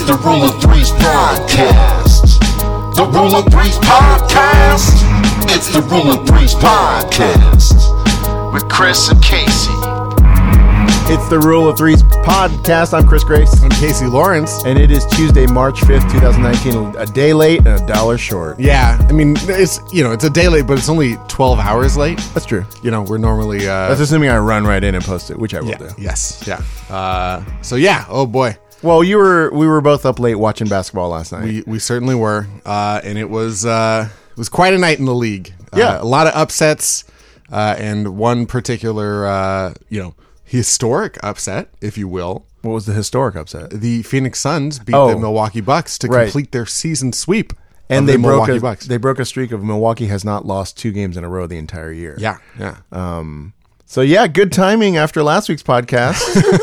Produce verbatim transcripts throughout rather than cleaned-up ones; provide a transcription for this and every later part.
the Rule of Threes podcast. The Rule of Threes podcast. It's the Rule of Threes podcast with Chris and Casey. It's the Rule of Threes podcast. I'm Chris Grace. I'm Casey Lawrence. And it is Tuesday, March fifth, twenty nineteen. A day late and a dollar short. Yeah, I mean, it's, you know, it's a day late, but it's only twelve hours late. That's true. You know, we're normally... Uh, That's assuming I run right in and post it, which I will yeah, do. Yes, yeah. Uh, so, yeah, oh boy. Well, you were we were both up late watching basketball last night. We we certainly were. Uh, and it was uh, it was quite a night in the league. Yeah. Uh, a lot of upsets uh, and one particular, uh, you know, historic upset, if you will. What was the historic upset? The Phoenix Suns beat Oh. the Milwaukee Bucks to Right. complete their season sweep. And of they the broke Milwaukee a, Bucks. they broke a streak of Milwaukee has not lost two games in a row the entire year. Yeah, yeah. Um, so yeah, good timing after last week's podcast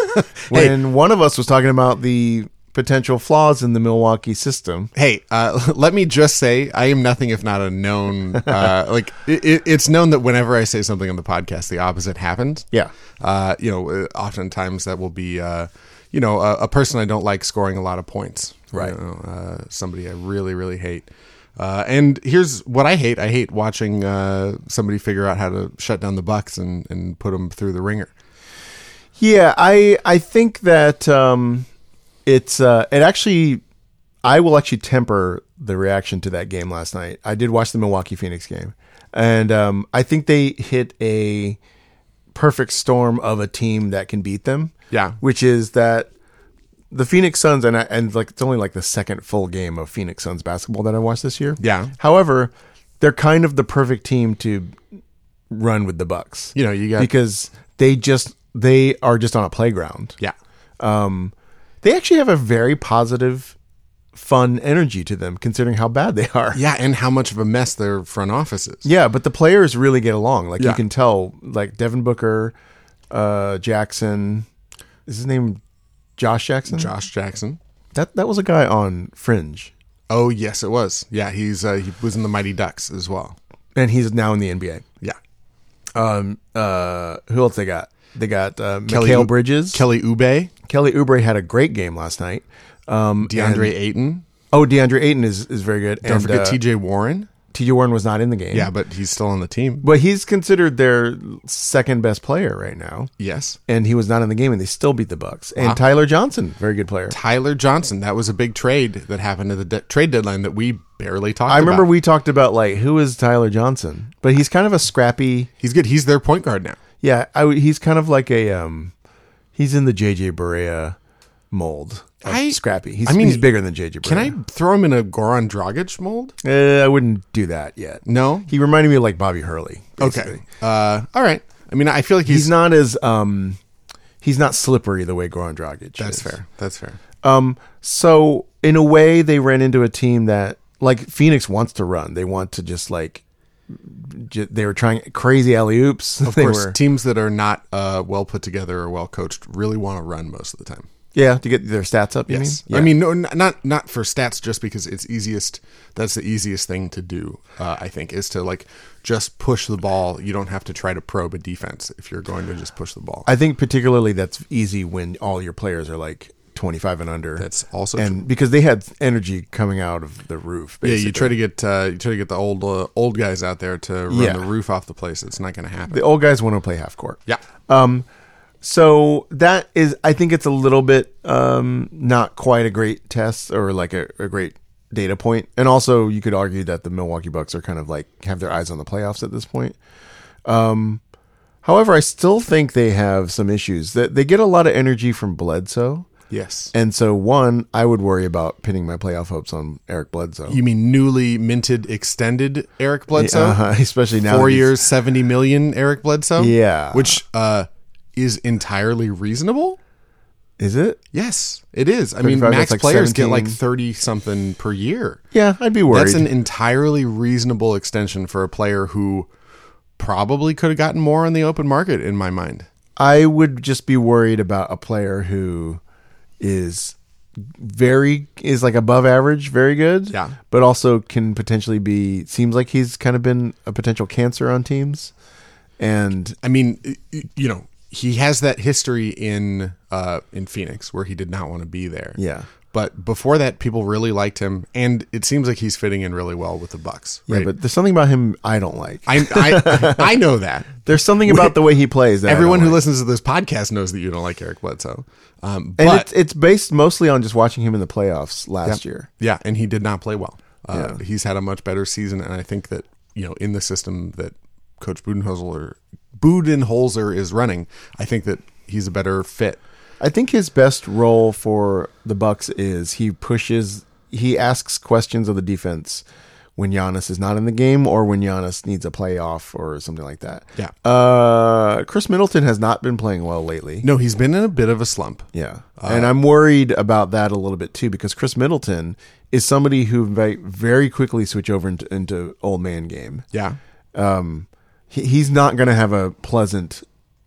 when one of us was talking about the potential flaws in the Milwaukee system. Hey, uh, let me just say, I am nothing if not a known. Uh, like it, it, it's known that whenever I say something on the podcast, the opposite happens. Yeah. Uh, you know, uh, oftentimes that will be, uh, you know, a, a person I don't like scoring a lot of points. Right. You know, uh, somebody I really, really hate. Uh, and here's what I hate. I hate watching uh, somebody figure out how to shut down the Bucks and, and put them through the ringer. Yeah, I I think that um, it's uh, it actually I will actually temper the reaction to that game last night. I did watch the Milwaukee Phoenix game, and um, I think they hit a perfect storm of a team that can beat them. Yeah. Which is that the Phoenix Suns, and I, and like it's only like the second full game of Phoenix Suns basketball that I watched this year. Yeah. However, they're kind of the perfect team to run with the Bucks. You know, you got because they just they are just on a playground. yeah. Um, they actually have a very positive, fun energy to them, considering how bad they are. Yeah, and how much of a mess their front office is. Yeah, but the players really get along. Like Yeah. you can tell, like Devin Booker, uh, Jackson, is his name Josh Jackson? Josh Jackson. That that was a guy on Fringe, Oh yes, it was. Yeah, he's uh, he was in the Mighty Ducks as well. and he's now in the N B A. Yeah, Um, uh, who else they got? They got uh, Kelly Mikal U- Bridges. Kelly Oubre, Kelly Oubre had a great game last night. Um, DeAndre and- Ayton. Oh, DeAndre Ayton is, is very good. Don't and, forget uh, T J Warren. T J Warren was not in the game. Yeah, but he's still on the team. But he's considered their second best player right now, Yes, and he was not in the game, and they still beat the Bucks. And Wow. Tyler Johnson, very good player. Tyler Johnson. That was a big trade that happened at the de- trade deadline that we barely talked. I remember about. we talked about like who is Tyler Johnson, but he's kind of a scrappy. He's good. He's their point guard now. Yeah, I, w- he's kind of like a um, he's in the J J Barea mold. Of I- scrappy. He's, I mean, he's bigger than J J Barea. Can I throw him in a Goran Dragic mold? Uh, I wouldn't do that yet. No. He reminded me of like Bobby Hurley. Basically. Okay. Uh, all right. I mean, I feel like he's, He's not as um, he's not slippery the way Goran Dragic That's is. fair. That's fair. Um, so in a way, they ran into a team that like Phoenix wants to run. They want to just like j- they were trying crazy alley oops. Of they course, were, teams that are not uh, well put together or well coached really want to run most of the time. yeah, to get their stats up. You Yes, mean? I mean no, n- not not for stats, just because it's easiest. That's the easiest thing to do. Uh, I think is to like just push the ball. You don't have to try to probe a defense if you're going to just push the ball. I think particularly that's easy when all your players are like twenty-five and under. That's also and true. because they had energy coming out of the roof. Yeah, Basically. you try to get uh, you try to get the old uh, old guys out there to run Yeah. the roof off the place. It's not going to happen. the old guys want to play half court. yeah, Um, so that is, I think it's a little bit um, not quite a great test or like a, a great data point. And also, you could argue that the Milwaukee Bucks are kind of like have their eyes on the playoffs at this point. Um, however, I still think they have some issues. That they get a lot of energy from Bledsoe, yes. and so one, I would worry about pinning my playoff hopes on Eric Bledsoe. You mean newly minted, extended Eric Bledsoe? Uh-huh, especially now Four that he's- years, seventy million. Eric Bledsoe. Yeah. which uh, is entirely reasonable. Is it? Yes, it is. I mean, thirty-five, max that's like players get seventeen. like thirty something per year. Yeah, I'd be worried. That's an entirely reasonable extension for a player who probably could have gotten more on the open market, in my mind. I would just be worried about a player who is very is like above average, very good. Yeah. But also can potentially be seems like he's kind of been a potential cancer on teams. And I mean, y- you know, he has that history in uh, in Phoenix where he did not want to be there. Yeah. But before that, people really liked him, and it seems like he's fitting in really well with the Bucks. Right? Yeah, but there's something about him I don't like. I I, I know that. There's something about the way he plays that Everyone I don't who like. listens to this podcast knows that you don't like Eric Bledsoe. Um, And but it's, it's based mostly on just watching him in the playoffs last year. yeah, and he did not play well. Uh, Yeah. He's had a much better season, and I think that you know in the system that Coach Budenholzer Budenholzer is running, I think that he's a better fit. I think his best role for the Bucks is he pushes, he asks questions of the defense when Giannis is not in the game or when Giannis needs a playoff or something like that. Yeah. Uh, Chris Middleton has not been playing well lately. No, he's been in a bit of a slump. Yeah. and I'm worried about that a little bit too, because Chris Middleton is somebody who might very quickly switch over into, into old man game. Yeah. Um, he, he's not going to have a pleasant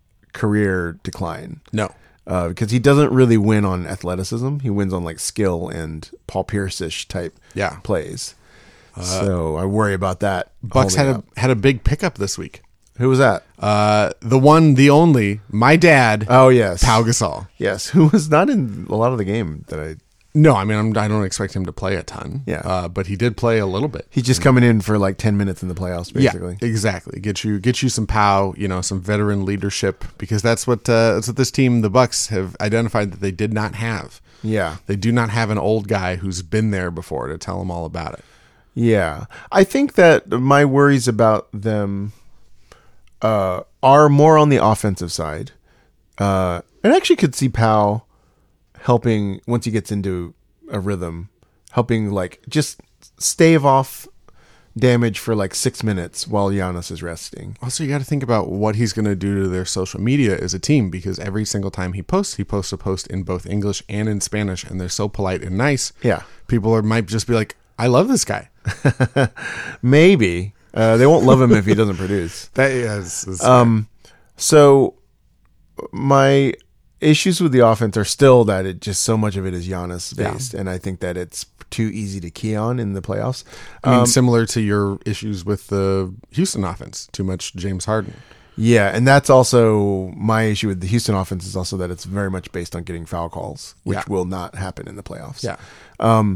career decline. No. Uh, because he doesn't really win on athleticism. He wins on like skill and Paul Pierce-ish type Yeah. plays. So I worry about that. Bucks had holding a up. had a big pickup this week. Who was that? Uh, the one, the only, my dad, Oh yes, Pau Gasol. Yes, who was not in a lot of the game that I. No, I mean I'm, I don't expect him to play a ton. Yeah. uh, but he did play a little bit. He's just coming in for like ten minutes in the playoffs, basically. Yeah, exactly. Get you get you some Pau, you know, some veteran leadership, because that's what uh, that's what this team, the Bucks, have identified that they did not have. Yeah. They do not have an old guy who's been there before to tell them all about it. Yeah. I think that my worries about them uh, are more on the offensive side. Uh, and I actually could see Pau helping, once he gets into a rhythm, helping like just stave off damage for like six minutes while Giannis is resting. Also, you got to think about what he's going to do to their social media as a team, because every single time he posts, he posts a post in both English and in Spanish, and they're so polite and nice. Yeah. People are, might just be like, I love this guy. Maybe. Uh, they won't love him if he doesn't produce. That is, is Um, so my issues with the offense are still that it just so much of it is Giannis based, and I think that it's too easy to key on in the playoffs. I mean, Um, similar to your issues with the Houston offense, too much James Harden. yeah, and that's also my issue with the Houston offense is also that it's very much based on getting foul calls, which Yeah. will not happen in the playoffs. Yeah. Um,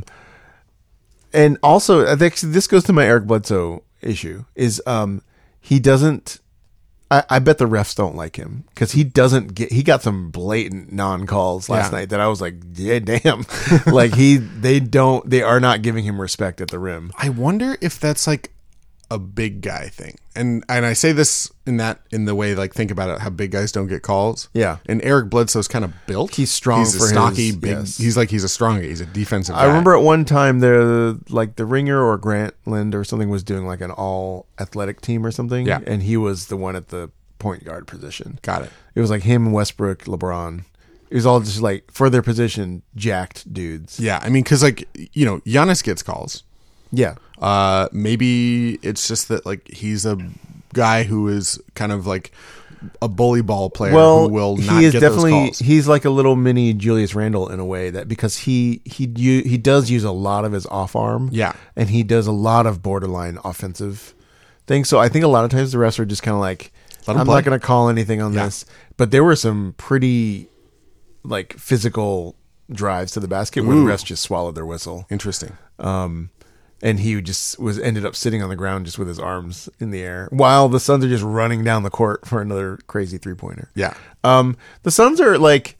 and also, I think this goes to my Eric Bledsoe issue is um, he doesn't. I, I bet the refs don't like him because he doesn't get. He got some blatant non calls last Yeah. night that I was like, yeah, damn. Like he, they don't, they are not giving him respect at the rim. I wonder if that's like a big guy thing. And and I say this in that in the way, like, think about it, how big guys don't get calls. Yeah. And Eric Bledsoe's kind of built. He's strong He's for a stocky, his- big. yes. He's like he's a strong guy. He's a defensive guy. I remember at one time there, like the Ringer or Grantland or something was doing like an all athletic team or something. Yeah. And he was the one at the point guard position. Got it. It was like him, Westbrook, LeBron. It was all just like for their position, jacked dudes. Yeah, I mean, because like you know, Giannis gets calls. Yeah. Uh, maybe it's just that like he's a guy who is kind of like a bully ball player Well, who will not he is get definitely those calls. he's like a little mini Julius Randle in a way, that because he he u- he does use a lot of his off arm. Yeah. And he does a lot of borderline offensive things. So I think a lot of times the refs are just kind of like, Let him I'm play. not going to call anything on Yeah. this. But there were some pretty like physical drives to the basket where Ooh. the refs just swallowed their whistle. Interesting. Um, and he just was ended up sitting on the ground just with his arms in the air while the Suns are just running down the court for another crazy three pointer. Yeah. Um, the Suns are like,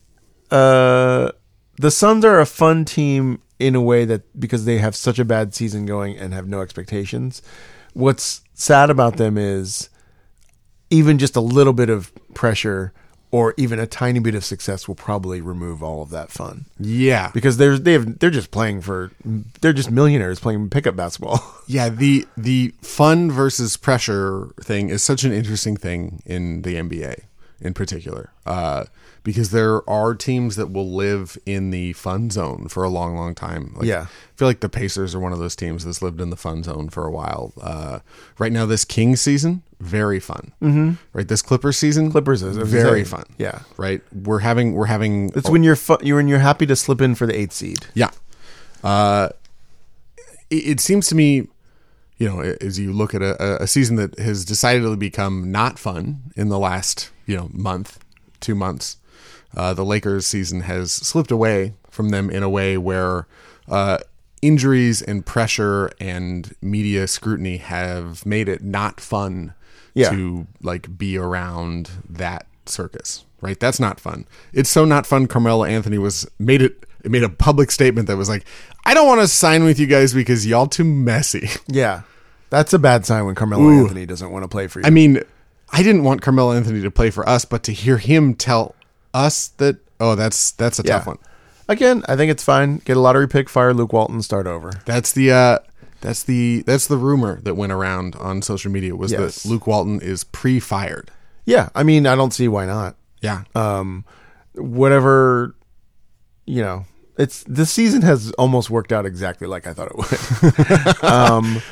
uh, the Suns are a fun team in a way that because they have such a bad season going and have no expectations. What's sad about them is even just a little bit of pressure or even a tiny bit of success will probably remove all of that fun. Yeah. Because they're they've they're just playing for they're just millionaires playing pickup basketball. Yeah, the the fun versus pressure thing is such an interesting thing in the N B A in particular, uh, because there are teams that will live in the fun zone for a long, long time. Like, Yeah. I feel like the Pacers are one of those teams that's lived in the fun zone for a while. Uh, right now, this Kings season, very fun. Mm-hmm. Right, this Clippers season, Clippers is very insane. fun. Yeah. right. We're having we're having It's when you're fu- you're when you're happy to slip in for the eighth seed. Yeah. Uh, it, it seems to me, you know, as you look at a, a season that has decidedly become not fun in the last, you know, month, two months, uh, the Lakers season has slipped away from them in a way where uh, injuries and pressure and media scrutiny have made it not fun Yeah. to like be around that circus, right? That's not fun. It's so not fun. Carmelo Anthony was made it, it made a public statement that was like, I don't want to sign with you guys because y'all too messy. Yeah. That's a bad sign when Carmelo Ooh. Anthony doesn't want to play for you. I mean, I didn't want Carmelo Anthony to play for us, but to hear him tell us that, oh, that's that's a Yeah. tough one. Again, I think it's fine. Get a lottery pick, fire Luke Walton, start over. That's the uh, that's the that's the rumor that went around on social media was Yes. that Luke Walton is pre-fired. Yeah. I mean, I don't see why not. Yeah, Um, whatever, you know, it's the season has almost worked out exactly like I thought it would. um,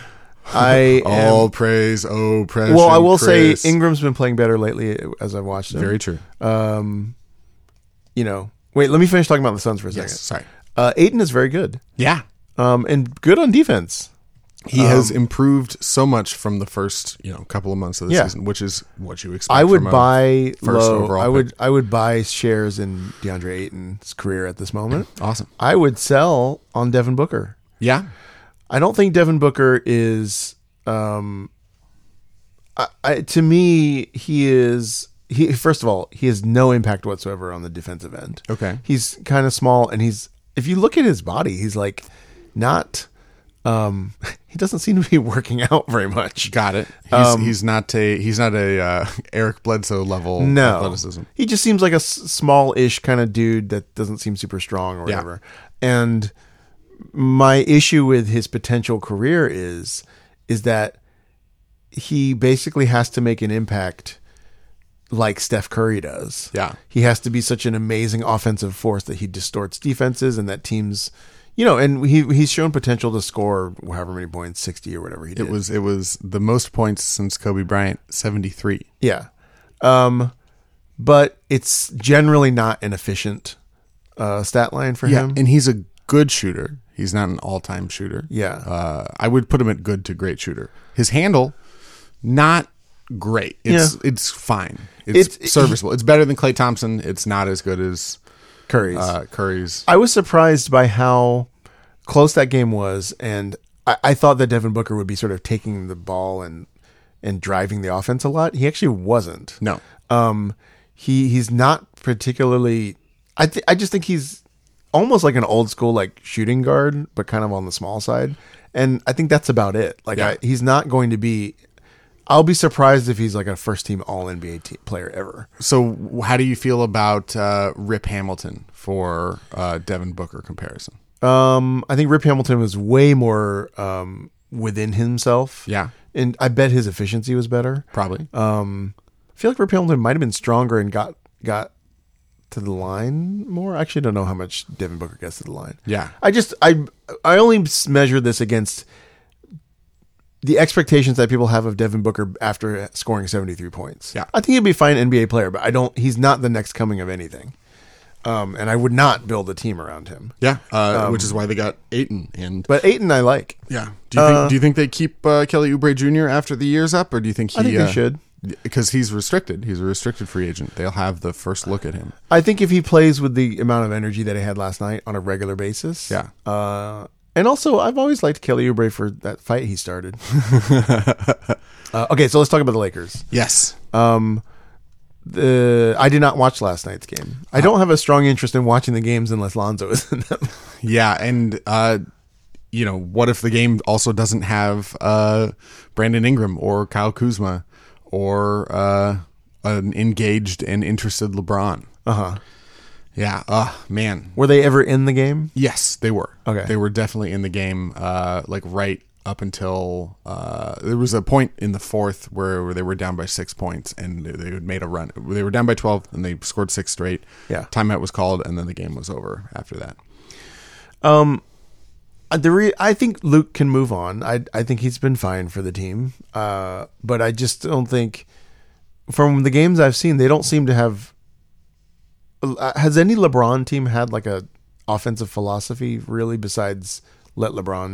I am, all praise, oh precious. well, I will Chris. say Ingram's been playing better lately as I've watched him. Very true. Um, you know, wait, let me finish talking about the Suns for a second. Yes, sorry. Uh, Ayton is very good. Yeah, Um, and good on defense. he has improved so much from the first, you know, couple of months of the Yeah. season, which is what you expect. I would from a buy first low. overall I would pick. I would buy shares in DeAndre Ayton's career at this moment. Awesome. I would sell on Devin Booker. Yeah, I don't think Devin Booker is. Um, I, I, to me, he is. He first of all, he has no impact whatsoever on the defensive end. Okay. He's kind of small, and he's. If you look at his body, he's like not. Um, he doesn't seem to be working out very much. got it. He's, Um, he's not a he's not a uh, Eric Bledsoe level No, athleticism. he just seems like a s- small-ish kind of dude that doesn't seem super strong or Yeah. whatever. And my issue with his potential career is is that he basically has to make an impact like Steph Curry does. Yeah. He has to be such an amazing offensive force that he distorts defenses and that teams, you know, and he he's shown potential to score however many points, sixty or whatever he did. It was it was the most points since Kobe Bryant, seventy-three. Yeah. Um, but it's generally not an efficient uh, stat line for Yeah, him. and he's a good shooter. He's not an all-time shooter. Yeah. Uh, I would put him at good to great shooter. His handle, not great. It's Yeah. it's fine. It's, It's- serviceable. It's better than Klay Thompson. It's not as good as Curry's. uh, Curry's. I was surprised by how close that game was, and I, I thought that Devin Booker would be sort of taking the ball and and driving the offense a lot. He actually wasn't. No. Um, he he's not particularly. I th- I just think he's almost like an old school like shooting guard, but kind of on the small side. And I think that's about it. Like Yeah. I, he's not going to be. I'll be surprised if he's like a first team All N B A te- player ever. So how do you feel about uh, Rip Hamilton for uh, Devin Booker comparison? Um, I think Rip Hamilton was way more um, within himself. Yeah. And I bet his efficiency was better. Probably. Um, I feel like Rip Hamilton might have been stronger and got got to the line more. I actually don't know how much Devin Booker gets to the line. Yeah. I just I I only measure this against the expectations that people have of Devin Booker after scoring seventy-three points. Yeah. I think he'll be a fine N B A player, but I don't. He's not the next coming of anything. Um, and I would not build a team around him. Yeah. Uh, which is why they got Ayton. And But Ayton, I like. yeah. Do you Uh, think do you think they keep uh, Kelly Oubre Junior after the year's up, or do you think he? I think they uh, should. Because he's restricted. He's a restricted free agent. They'll have the first look at him. I think if he plays with the amount of energy that he had last night on a regular basis. Yeah. Uh, and also, I've always liked Kelly Oubre for that fight he started. uh, okay, so let's talk about the Lakers. Yes. Um, the I did not watch last night's game. I don't have a strong interest in watching the games unless Lonzo is in them. Yeah, and uh, you know, what if the game also doesn't have uh, Brandon Ingram or Kyle Kuzma or uh, an engaged and interested LeBron? Uh huh. Yeah. Uh man. Were they ever in the game? Yes, they were. Okay. They were definitely in the game. Uh, like right up until uh, there was a point in the fourth where, where they were down by six points and they, they had made a run. They were down by twelve and they scored six straight. Yeah. Timeout was called and then the game was over after that. Um, the re- I think Luke can move on. I I think he's been fine for the team. Uh, but I just don't think from the games I've seen, they don't seem to have. Uh, has any LeBron team had like a offensive philosophy really besides let LeBron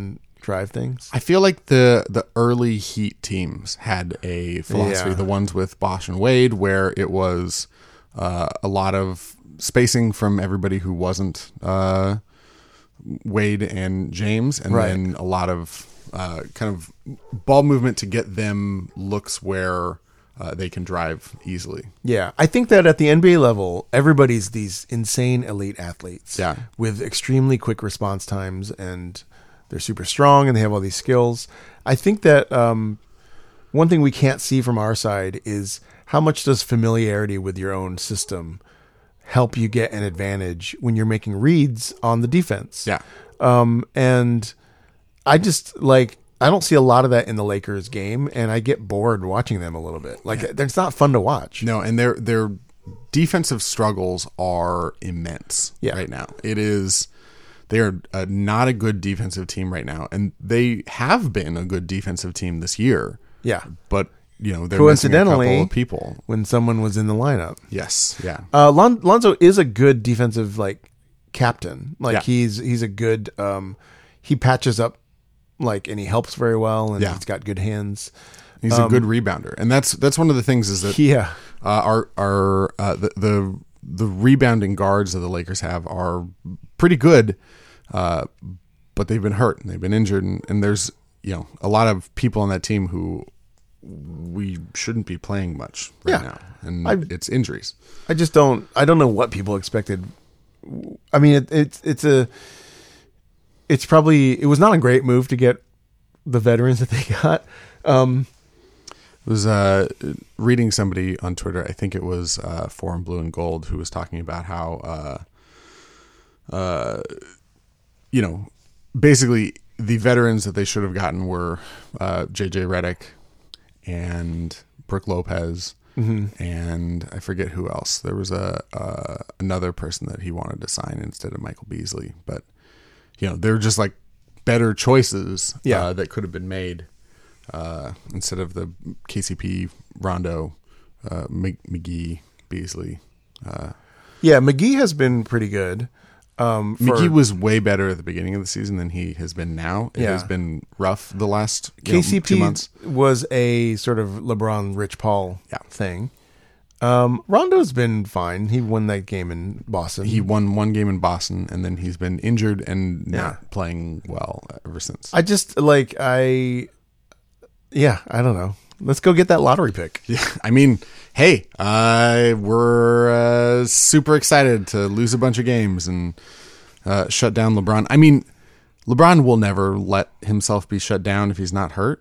drive things. I feel like the the early Heat teams had a philosophy, Yeah. the ones with Bosch and Wade, where it was uh, a lot of spacing from everybody who wasn't uh, Wade and James, and Right. then a lot of uh, kind of ball movement to get them looks where uh, they can drive easily. Yeah, I think that at the N B A level, everybody's these insane elite athletes. Yeah. With extremely quick response times, and they're super strong, and they have all these skills. I think that um, one thing we can't see from our side is how much does familiarity with your own system help you get an advantage when you're making reads on the defense. Yeah. Um, and I just like, I don't see a lot of that in the Lakers game, and I get bored watching them a little bit. Like, it's not fun to watch. No, and their their defensive struggles are immense Yeah. right now. It is they are uh, not a good defensive team right now, and they have been a good defensive team this year. Yeah. But you know, they're missing a Coincidentally, couple of people. when someone was in the lineup. Yes, yeah, Uh, Lon- Lonzo is a good defensive like captain. Like Yeah. he's he's a good. Um, he patches up, like, and he helps very well, and Yeah. he's got good hands. he's a good rebounder, and that's that's one of the things is that Yeah, uh, our our uh, the, the the rebounding guards that the Lakers have are pretty good, uh, but they've been hurt and they've been injured, and, and there's you know a lot of people on that team who we shouldn't be playing much right Yeah. now, and I've- it's injuries. I just don't. I don't know what people expected. I mean, it, it's it's a. It's probably it was not a great move to get the veterans that they got. Um, was uh, reading somebody on Twitter. I think it was uh, Forum Blue and Gold who was talking about how, uh, uh, you know, basically the veterans that they should have gotten were uh, J J Redick and Brook Lopez, and I forget who else. There was a uh, another person that he wanted to sign instead of Michael Beasley, but you know, they're just like better choices Yeah. uh, that could have been made. Uh, instead of the K C P, Rondo, uh, Mc- McGee, Beasley. Uh, yeah, McGee has been pretty good. Um, for McGee was way better at the beginning of the season than he has been now. It Yeah. has been rough the last you know, K C P two months. was a sort of LeBron, Rich Paul Yeah. thing. Um, Rondo's been fine. He won that game in Boston. He won one game in Boston, and then he's been injured and Yeah. not playing well ever since. I just like I. Yeah, I don't know. Let's go get that lottery pick. Yeah, I mean, hey, uh, we're uh, super excited to lose a bunch of games and uh, shut down LeBron. I mean, LeBron will never let himself be shut down if he's not hurt.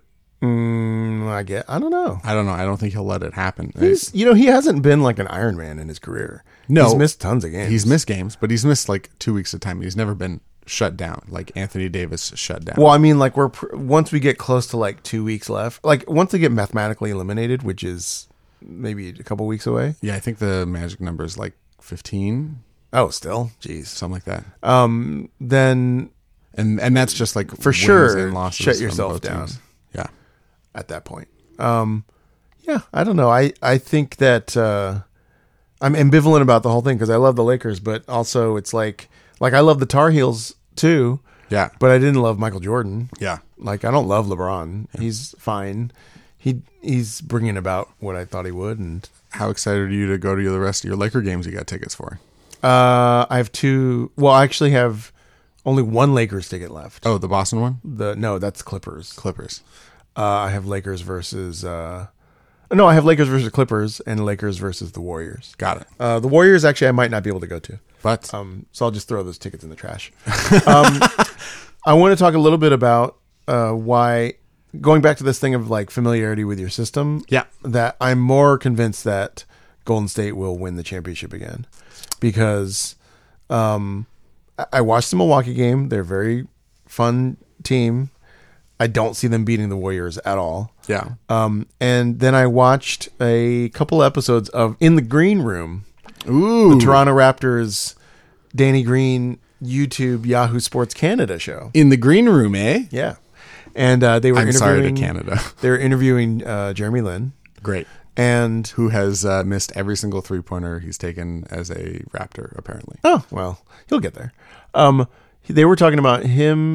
Mm, I get. I don't know. I don't know. I don't think he'll let it happen. He's, you know, he hasn't been like an Iron Man in his career. No. he's missed tons of games. He's missed games, but he's missed like two weeks at a time. He's never been shut down like Anthony Davis shut down. Well, I mean, like we're pr- once we get close to like two weeks left, like once they get mathematically eliminated, which is maybe a couple weeks away. Yeah, I think the magic number is like fifteen, Oh, still, jeez. something like that. Um, then And and that's just like For wins sure, and losses shut on yourself both down. teams. Yeah. at that point, um, yeah, I don't know. I I think that uh, I'm ambivalent about the whole thing because I love the Lakers, but also it's like like I love the Tar Heels too, Yeah. but I didn't love Michael Jordan. Yeah. Like I don't love LeBron. He's fine. He he's bringing about what I thought he would, and How excited are you to go to the rest of your Laker games you got tickets for? uh, I have two. Well, I actually have only one Lakers ticket left. Oh, the Boston one? The no, that's Clippers. Clippers. Uh, I have Lakers versus. Uh, no, I have Lakers versus Clippers and Lakers versus the Warriors. Got it. Uh, the Warriors actually I might not be able to go to. But Um, so I'll just throw those tickets in the trash. um, I want to talk a little bit about uh, why, going back to this thing of like familiarity with your system. Yeah. That I'm more convinced that Golden State will win the championship again, because um, I- I watched the Milwaukee game. They're a very fun team. I don't see them beating the Warriors at all. yeah. Um, and then I watched a couple episodes of In the Green Room, Ooh. Toronto Raptors, Danny Green, YouTube, Yahoo Sports Canada show. In the green room, eh? Yeah. And uh, they were I'm sorry to interviewing Canada. They were interviewing uh, Jeremy Lin, Great. and Who has uh, missed every single three pointer he's taken as a Raptor, apparently. oh well, he'll get there. Um, they were talking about him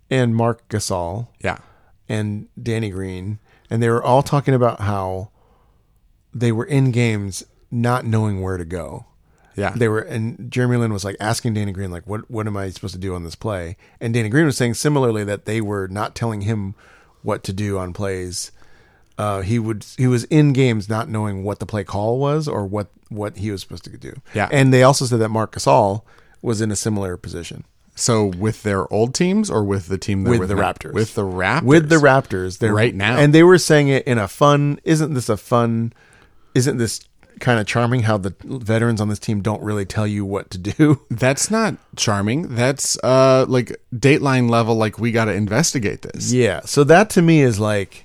and Mark Gasol Yeah. and Danny Green, and they were all talking about how they were in games not knowing where to go. Yeah. They were, and Jeremy Lin was like asking Danny Green, like, what, what am I supposed to do on this play? And Danny Green was saying similarly that they were not telling him what to do on plays. Uh, he would, he was in games not knowing what the play call was or what, what he was supposed to do. Yeah. And they also said that Mark Gasol was in a similar position. So with their old teams or with the team that With were the now? Raptors. With the Raptors. With the Raptors. They're Right now. And they were saying it in a fun, isn't this a fun, isn't this kind of charming how the veterans on this team don't really tell you what to do? That's not charming. That's uh like Dateline level, like we got to investigate this. Yeah. So that to me is like,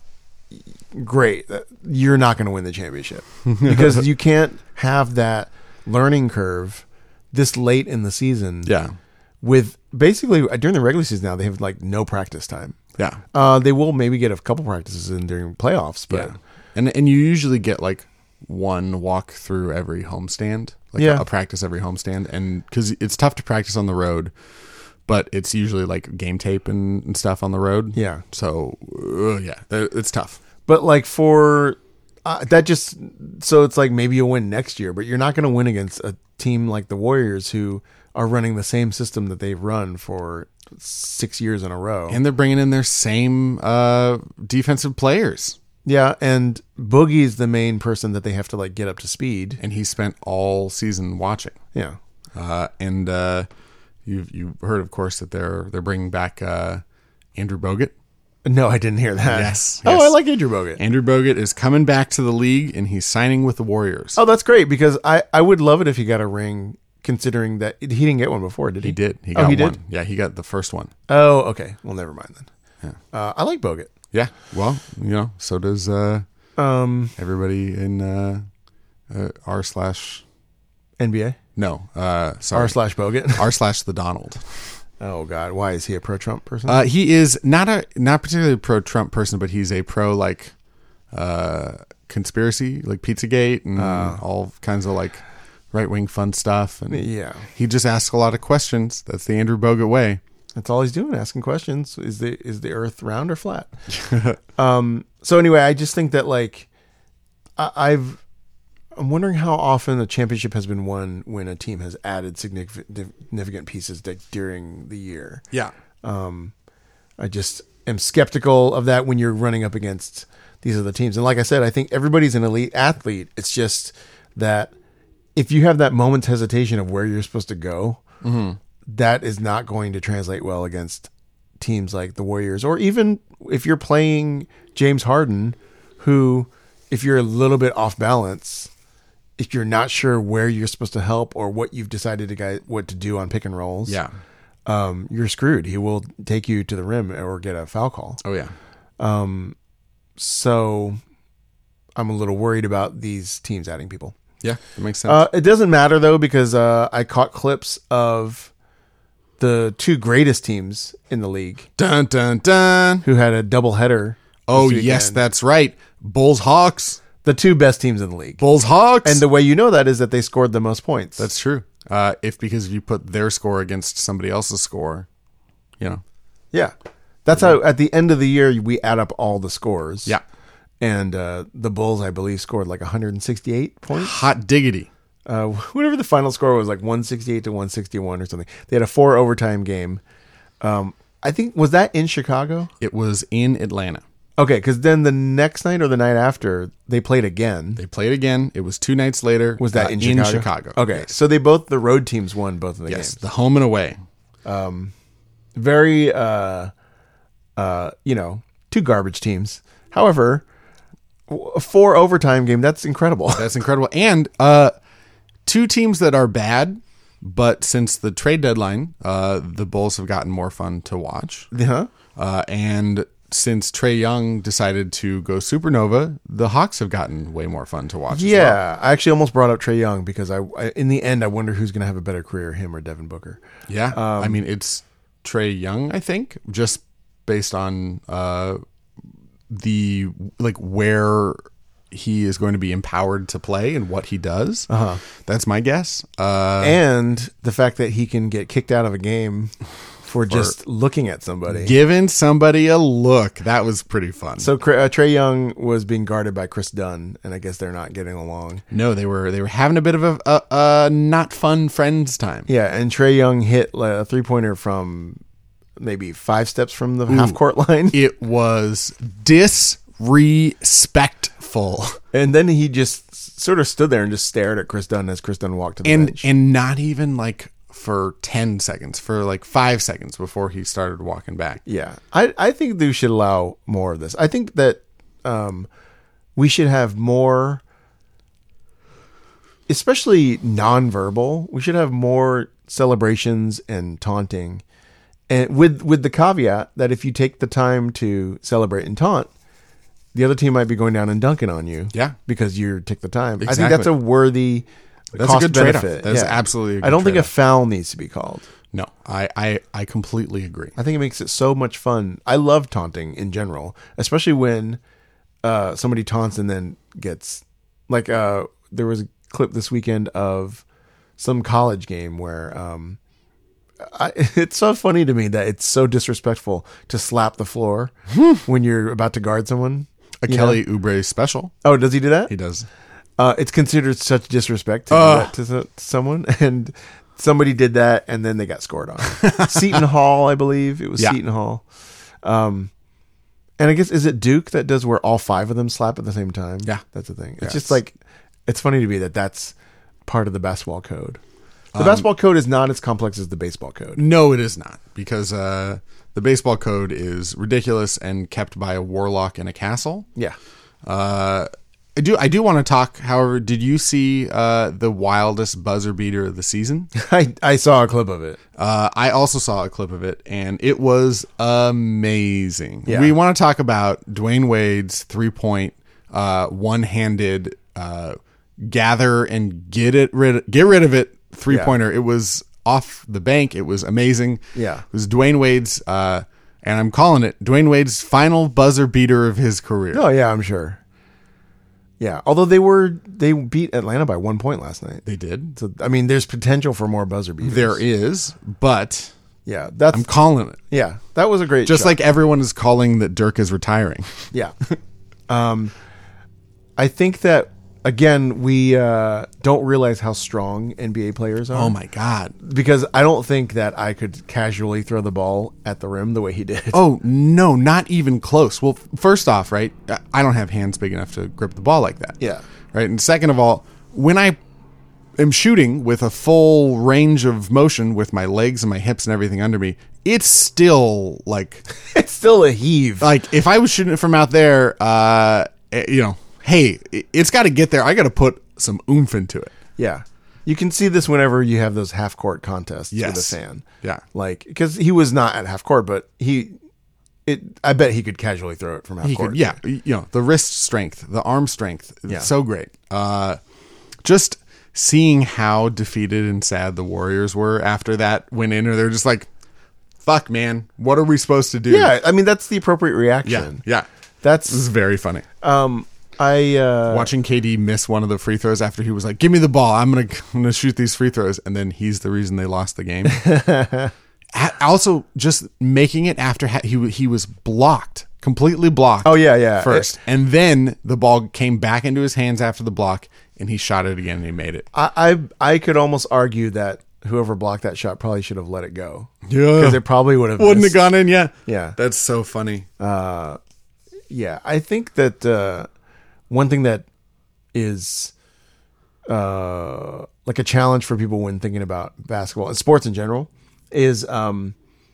great. You're not going to win the championship because you can't have that learning curve this late in the season. Yeah. With basically during the regular season now, they have like no practice time. Yeah. Uh, they will maybe get a couple practices in during playoffs, but Yeah. And and you usually get like one walk through every homestand, like Yeah. a, a practice every homestand, and because it's tough to practice on the road, but it's usually like game tape and, and stuff on the road. Yeah. So uh, yeah, th- it's tough. But like for uh, that, just so it's like maybe you'll win next year, but you're not going to win against a team like the Warriors who are running the same system that they've run for six years in a row. And they're bringing in their same uh, defensive players. Yeah, and Boogie's the main person that they have to like get up to speed. And he spent all season watching. Yeah, Uh, and uh, you've you heard, of course, that they're they're bringing back uh, Andrew Bogut. no, I didn't hear that. Yes, Oh, yes. I like Andrew Bogut. Andrew Bogut is coming back to the league, and he's signing with the Warriors. Oh, that's great because I I would love it if he got a ring. Considering that he didn't get one before, did he? He did. He Oh, got he one. did? Yeah, he got the first one. Oh, okay. Well, never mind then. Uh, I like Bogut. Yeah. Well, you know, so does uh, Um, everybody in uh, uh, r slash N B A no uh, sorry r slash Bogut. r slash the Donald. Oh God, why is he a pro Trump person? Uh, he is not a not particularly pro Trump person, but he's a pro like uh, conspiracy, like Pizzagate and all kinds of like right wing fun stuff. And yeah, he just asks a lot of questions. That's the Andrew Bogut way. that's all he's doing, asking questions. Is the is the Earth round or flat? um. So anyway, I just think that like I, I've. I'm wondering how often a championship has been won when a team has added significant significant pieces d- during the year. Yeah. I just am skeptical of that when you're running up against these other teams. And like I said, I think everybody's an elite athlete. It's just that if you have that moment's hesitation of where you're supposed to go, that is not going to translate well against teams like the Warriors. Or even if you're playing James Harden, who, if you're a little bit off balance, if you're not sure where you're supposed to help or what you've decided to guy, what to do on pick and rolls, Yeah. um, you're screwed. He will take you to the rim or get a foul call. Oh yeah. So I'm a little worried about these teams adding people. Yeah. That makes sense. Uh, it doesn't matter though, because uh, I caught clips of the two greatest teams in the league dun dun dun. who had a doubleheader. Oh this yes, weekend. that's right. Bulls Hawks. The two best teams in the league. Bulls Hawks. And the way you know that is that they scored the most points. That's true. Uh, if because if you put their score against somebody else's score, you know. yeah. That's how at the end of the year we add up all the scores. Yeah. And uh, the Bulls, I believe, scored like one hundred sixty-eight points. Hot diggity. Uh, whatever the final score was, like one sixty-eight to one sixty-one or something. They had a four overtime game. Um, I think, was that in Chicago? It was in Atlanta. Okay, because then the next night or the night after, they played again. They played again. It was two nights later. Was that uh, in Chicago? Chicago. Okay, Yes. so they both, the road teams won both of the Yes, games. the home and away. Very, uh, uh, you know, two garbage teams. However, a four overtime game, that's incredible. That's incredible. And uh, two teams that are bad, but since the trade deadline, uh, the Bulls have gotten more fun to watch. huh? Uh, and since Trae Young decided to go supernova, the Hawks have gotten way more fun to watch. as well. Yeah, I actually almost brought up Trae Young because I, I, in the end, I wonder who's going to have a better career, him or Devin Booker. Yeah. Um, I mean, it's Trae Young, I think, just based on uh, the, like, where he is going to be empowered to play and what he does. Uh-huh. That's my guess. Uh, And the fact that he can get kicked out of a game for just looking at somebody. Giving somebody a look. That was pretty fun. So uh, Trae Young was being guarded by Chris Dunn, and I guess they're not getting along. No, they were they were having a bit of a, a, a not fun friends time. Yeah, and Trae Young hit a three-pointer from maybe five steps from the half-court line. It was disrespectful. And then he just sort of stood there and just stared at Chris Dunn as Chris Dunn walked to the And bench. and not even like for ten seconds, for like five seconds before he started walking back. Yeah, I, I think they should allow more of this. I think that um, we should have more, especially nonverbal. We should have more celebrations and taunting, and with with the caveat that if you take the time to celebrate and taunt, the other team might be going down and dunking on you. Yeah. because you took the time. I Exactly. think that's a worthy That's cost a good trade-off. benefit. That's absolutely a good I don't think a trade-off. foul needs to be called. No, I, I, I completely agree. I think it makes it so much fun. I love taunting in general, especially when uh, somebody taunts and then gets like uh, there was a clip this weekend of some college game where um, I, it's so funny to me that it's so disrespectful to slap the floor when you're about to guard someone. A You Kelly know? Oubre special. Oh, does he do that? He does. Uh, it's considered such disrespect to do Ugh. that to, so- to someone, and somebody did that, and then they got scored on. Seton Hall, I believe it was Yeah. Seton Hall. Um, and I guess is it Duke that does where all five of them slap at the same time? Yeah. that's the thing. It's Yeah, just it's- like it's funny to me that that's part of the basketball code. The Um, basketball code is not as complex as the baseball code. No, it is not, because uh, the baseball code is ridiculous and kept by a warlock in a castle. Yeah, Uh, I do. I do want to talk. However, did you see uh, the wildest buzzer beater of the season? I I saw a clip of it. Uh, I also saw a clip of it, and it was amazing. Yeah. We want to talk about Dwayne Wade's three-point, uh, one-handed, uh, gather and get it rid, get rid of it three-pointer. It was off the bank. It was amazing. Yeah. It was Dwayne Wade's, uh, and I'm calling it Dwayne Wade's final buzzer beater of his career. Oh yeah, I'm sure. Yeah, although they were they beat Atlanta by one point last night. They did. So I mean, there's potential for more buzzer beaters. There is, but Yeah, that's I'm calling it. yeah. That was a great Just shot. like everyone is calling that Dirk is retiring. yeah. um, I think that again we uh, don't realize how strong N B A players are. Oh my God. Because I don't think that I could casually throw the ball at the rim the way he did. Oh, no, not even close. Well, first off, right, I don't have hands big enough to grip the ball like that. Yeah. Right. And second of all, when I am shooting with a full range of motion with my legs and my hips and everything under me, it's still like, It's still a heave. like if I was shooting it from out there, uh, eh, you know, hey, it- it's got to get there. I got to put some oomph into it. Yeah. You can see this whenever you have those half court contests Yes. with a fan. Yeah. Like, because he was not at half court, but he, it, I bet he could casually throw it from half He court. could, yeah, you know, the wrist strength, the arm strength, Yeah. so great. Uh, just seeing how defeated and sad the Warriors were after that went in, or they're just like, "Fuck, man, what are we supposed to do?" Yeah. I mean, that's the appropriate yeah, reaction. yeah. That's, This is very funny. um, I, uh, Watching K D miss one of the free throws after he was like, "Give me the ball, I'm gonna, I'm gonna shoot these free throws," and then he's the reason they lost the game. A- also, just making it after ha- he he was blocked, completely blocked. Oh, yeah, yeah. First, and then the ball came back into his hands after the block, and he shot it again and he made it. I, I, I could almost argue that whoever blocked that shot probably should have let it go. Yeah. Because it probably would have Wouldn't have missed. gone in, yeah. Yeah. That's so funny. Yeah, I think that uh, one thing that is uh, like a challenge for people when thinking about basketball and sports in general is um,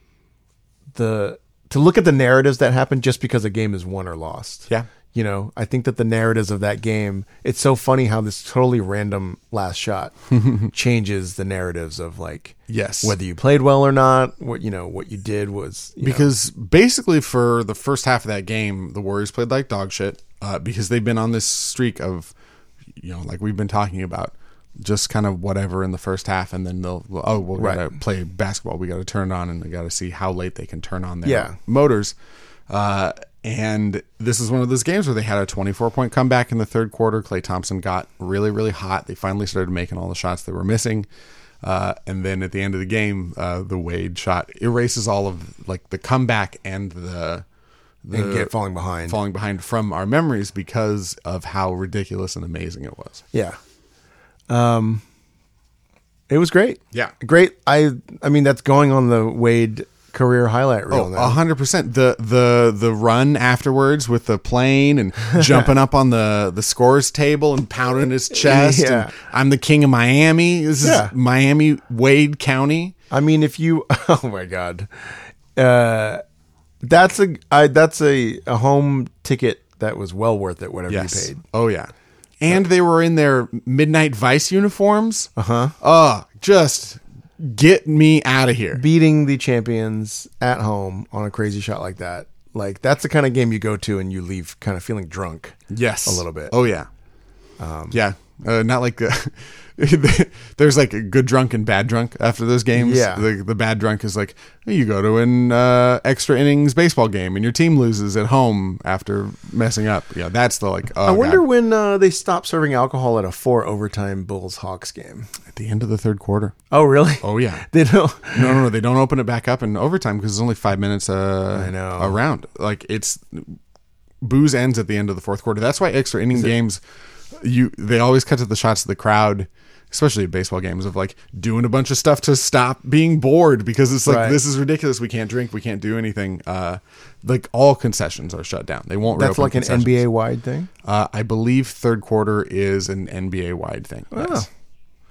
the to look at the narratives that happen just because a game is won or lost. Yeah. You know, I think that the narratives of that game, it's so funny how this totally random last shot changes the narratives of like, Yes. whether you played well or not, what, you know, what you did was, you know, Because basically for the first half of that game, the Warriors played like dog shit uh, because they've been on this streak of, you know, like we've been talking about, just kind of whatever in the first half, and then they'll, oh, we Right. got to play basketball. We got to turn it on, and we got to see how late they can turn on their Yeah. motors. Uh, and this is one of those games where they had a twenty-four point comeback in the third quarter. Klay Thompson got really, really hot. They finally started making all the shots they were missing. Uh, and then at the end of the game, uh, the Wade shot erases all of like the comeback and the the And get falling behind. falling behind from our memories because of how ridiculous and amazing it was. Yeah. Um, it was great. Yeah. Great. I I mean, that's going on the Wade career highlight reel Oh, now. a hundred percent. The the the run afterwards with the plane and jumping up on the, the scores table and pounding his chest. Yeah. And I'm the king of Miami. This Yeah. is Miami Wade County. I mean, if you, oh my God, uh, that's a, I, that's a, a home ticket that was well worth it, whatever Yes. you paid. Oh yeah. And they were in their Midnight Vice uniforms. Uh huh. Oh, just get me out of here. Beating the champions at home on a crazy shot like that. Like, that's the kind of game you go to and you leave kind of feeling drunk. Yes. A little bit. Oh yeah. Um, yeah. Uh, not like uh, there's like a good drunk and bad drunk after those games. Yeah. The, the bad drunk is like, you go to an uh, extra innings baseball game and your team loses at home after messing up. Yeah. That's the like, oh, I wonder God. when uh, they stop serving alcohol at a four overtime Bulls Hawks game. At the end of the third quarter. Oh, really? Oh yeah. They don't. No, no, no. They don't open it back up in overtime because it's only five minutes uh, I know. around. Like it's booze ends at the end of the fourth quarter. That's why extra inning games, you they always cut to the shots of the crowd, especially at baseball games, of like doing a bunch of stuff to stop being bored because it's like, Right. this is ridiculous. We can't drink. We can't do anything. Uh, like all concessions are shut down. They won't. That's reopen like an concessions. N B A wide thing? Uh, I believe third quarter is an N B A wide thing. Yes. Oh.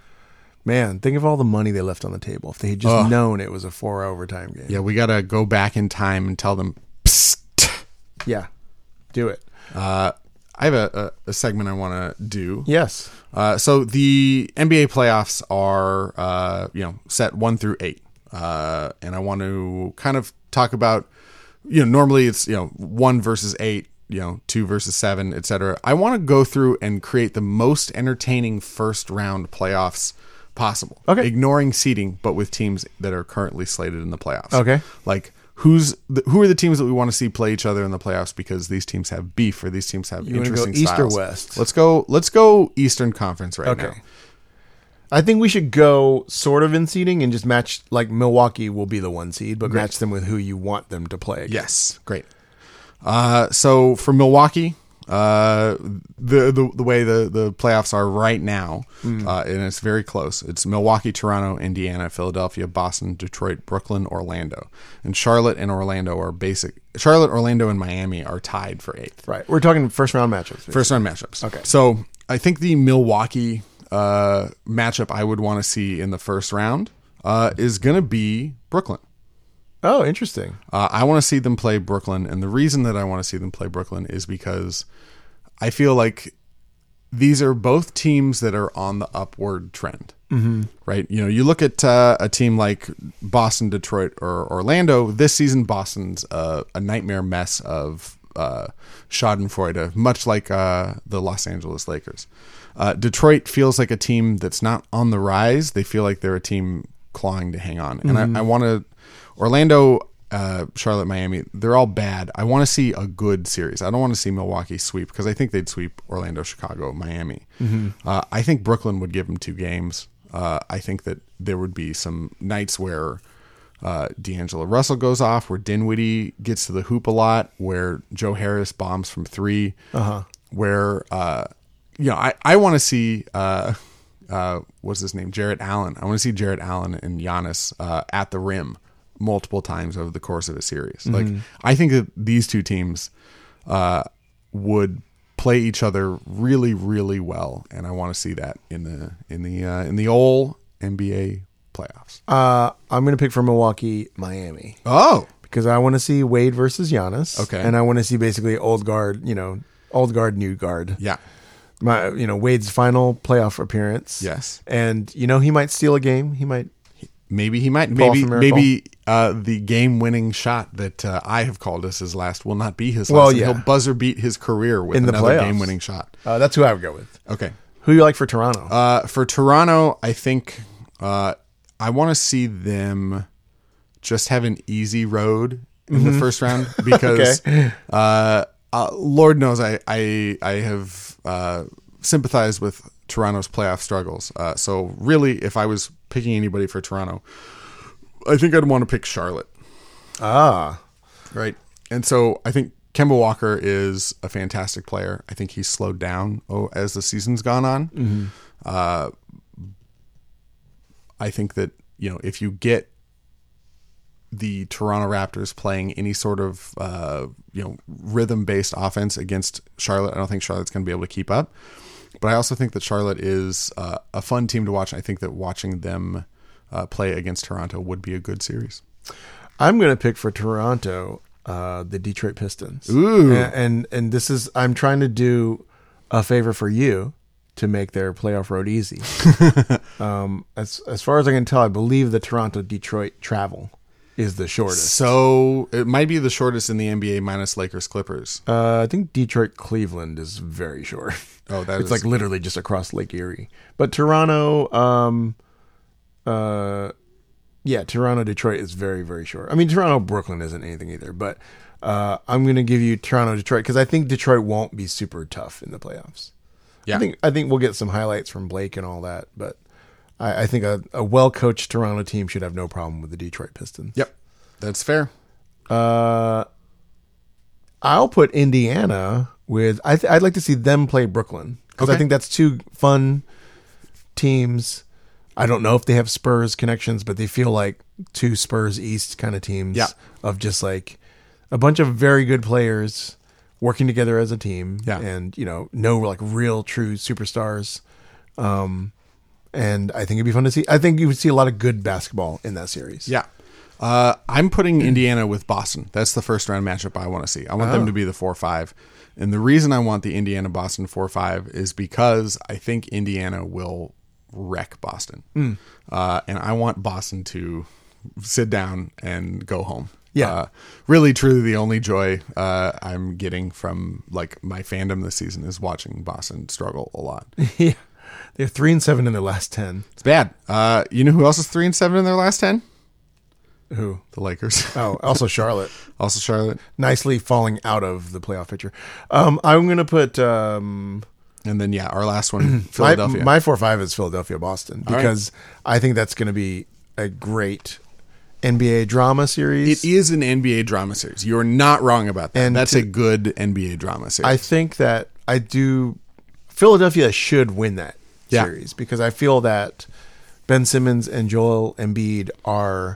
Man, think of all the money they left on the table. If they had just Ugh. known it was a four overtime game. Yeah, we got to go back in time and tell them, psst. Yeah. Do it. Uh, I have a, a, a segment I want to do. Yes. Uh, so the N B A playoffs are, uh, you know, set one through eight. Uh, and I want to kind of talk about, you know, normally it's, you know, one versus eight, you know, two versus seven, et cetera. I want to go through and create the most entertaining first round playoffs possible. Okay. Ignoring seeding, but with teams that are currently slated in the playoffs. Okay. Like, Who's the, who are the teams that we want to see play each other in the playoffs because these teams have beef or these teams have You wanna go interesting East or styles? West? Let's go. Let's go Eastern Conference right Okay. now. I think we should go sort of in seeding and just match, like Milwaukee will be the one seed, but Great. match them with who you want them to play against. Yes, great. Uh, so for Milwaukee, uh, the, the the way the, the playoffs are right now, Hmm. uh, and it's very close. It's Milwaukee, Toronto, Indiana, Philadelphia, Boston, Detroit, Brooklyn, Orlando, and Charlotte and Orlando are basic. Charlotte, Orlando, and Miami are tied for eighth. Right. We're talking first round matchups. First round matchups. Okay. So I think the Milwaukee uh, matchup I would want to see in the first round uh, is going to be Brooklyn. Oh, interesting. Uh, I want to see them play Brooklyn. And the reason that I want to see them play Brooklyn is because I feel like these are both teams that are on the upward trend. Mm-hmm. Right? You know, you look at uh, a team like Boston, Detroit, or Orlando. This season, Boston's uh, a nightmare mess of uh, schadenfreude, much like uh, the Los Angeles Lakers. Uh, Detroit feels like a team that's not on the rise. They feel like they're a team clawing to hang on. And Mm-hmm. I, I want to... Orlando, uh, Charlotte, Miami, they're all bad. I want to see a good series. I don't want to see Milwaukee sweep because I think they'd sweep Orlando, Chicago, Miami. Mm-hmm. Uh, I think Brooklyn would give them two games. Uh, I think that there would be some nights where uh, D'Angelo Russell goes off, where Dinwiddie gets to the hoop a lot, where Joe Harris bombs from three, Uh-huh. where, uh, you know, I, I want to see... Uh, uh, what's his name? Jarrett Allen. I want to see Jarrett Allen and Giannis uh, at the rim multiple times over the course of a series. Mm-hmm. Like, I think that these two teams uh, would play each other really, really well, and I want to see that in the in the uh, in the old N B A playoffs. Uh, I'm going to pick for Milwaukee, Miami, Oh, because I want to see Wade versus Giannis. Okay. And I want to see basically old guard, you know, old guard, new guard. yeah, My, you know, Wade's final playoff appearance. Yes. And, you know, he might steal a game. He might. maybe he might. Ball Maybe from Miracle. maybe uh, the game-winning shot that uh, I have called as his last will not be his last. Well, and yeah. He'll buzzer beat his career with In the another playoffs. game-winning shot. Uh, that's who I would go with. Okay. Who you like for Toronto? Uh, for Toronto, I think uh, I want to see them just have an easy road in the first round because Okay. uh, uh, Lord knows I I, I have uh, sympathized with Toronto's playoff struggles. Uh, so really, if I was picking anybody for Toronto, I think I'd want to pick Charlotte. Ah. Right. And so I think Kemba Walker is a fantastic player. I think he's slowed down oh, as the season's gone on. Mm-hmm. Uh, I think that, you know, if you get the Toronto Raptors playing any sort of, uh, you know, rhythm-based offense against Charlotte, I don't think Charlotte's going to be able to keep up. But I also think that Charlotte is uh, a fun team to watch. I think that watching them uh, play against Toronto would be a good series. I'm going to pick for Toronto uh, the Detroit Pistons. Ooh. And, and and this is, I'm trying to do a favor for you to make their playoff road easy. um, as as far as I can tell, I believe the Toronto-Detroit travel is the shortest. So it might be the shortest in the N B A minus Lakers Clippers. Uh, I think Detroit-Cleveland is very short. Oh, that it's is like literally just across Lake Erie. But Toronto, um, uh, yeah, Toronto-Detroit is very, very short. I mean, Toronto-Brooklyn isn't anything either. But uh, I'm going to give you Toronto-Detroit because I think Detroit won't be super tough in the playoffs. Yeah. I think I think we'll get some highlights from Blake and all that, but I, I think a, a well-coached Toronto team should have no problem with the Detroit Pistons. Yep, that's fair. Uh, I'll put Indiana with. I th- I'd like to see them play Brooklyn because Okay. I think that's two fun teams. I don't know if they have Spurs connections, but they feel like two Spurs East kind of teams. Yeah. Of just like a bunch of very good players working together as a team. Yeah. And, you know, no like real true superstars. Um, and I think it'd be fun to see. I think you would see a lot of good basketball in that series. Yeah. Uh, I'm putting Indiana with Boston. That's the first round matchup I want to see. I want Oh. them to be the four five. And the reason I want the Indiana-Boston four five is because I think Indiana will wreck Boston. Mm. Uh, and I want Boston to sit down and go home. Yeah. Uh, really, truly, the only joy uh, I'm getting from like my fandom this season is watching Boston struggle a lot. Yeah. They're three and seven in their last ten. It's bad. Uh, you know who else is three and seven in their last ten? Who? The Lakers. Oh, also Charlotte. Also Charlotte. Nicely falling out of the playoff picture. Um, I'm going to put um, And then, yeah, our last one, my, Philadelphia. my four five is Philadelphia Boston All right. because I think that's going to be a great N B A drama series. It is an N B A drama series. You're not wrong about that. And That's to- a good N B A drama series. I think that I do. Philadelphia should win that Yeah. series because I feel that Ben Simmons and Joel Embiid are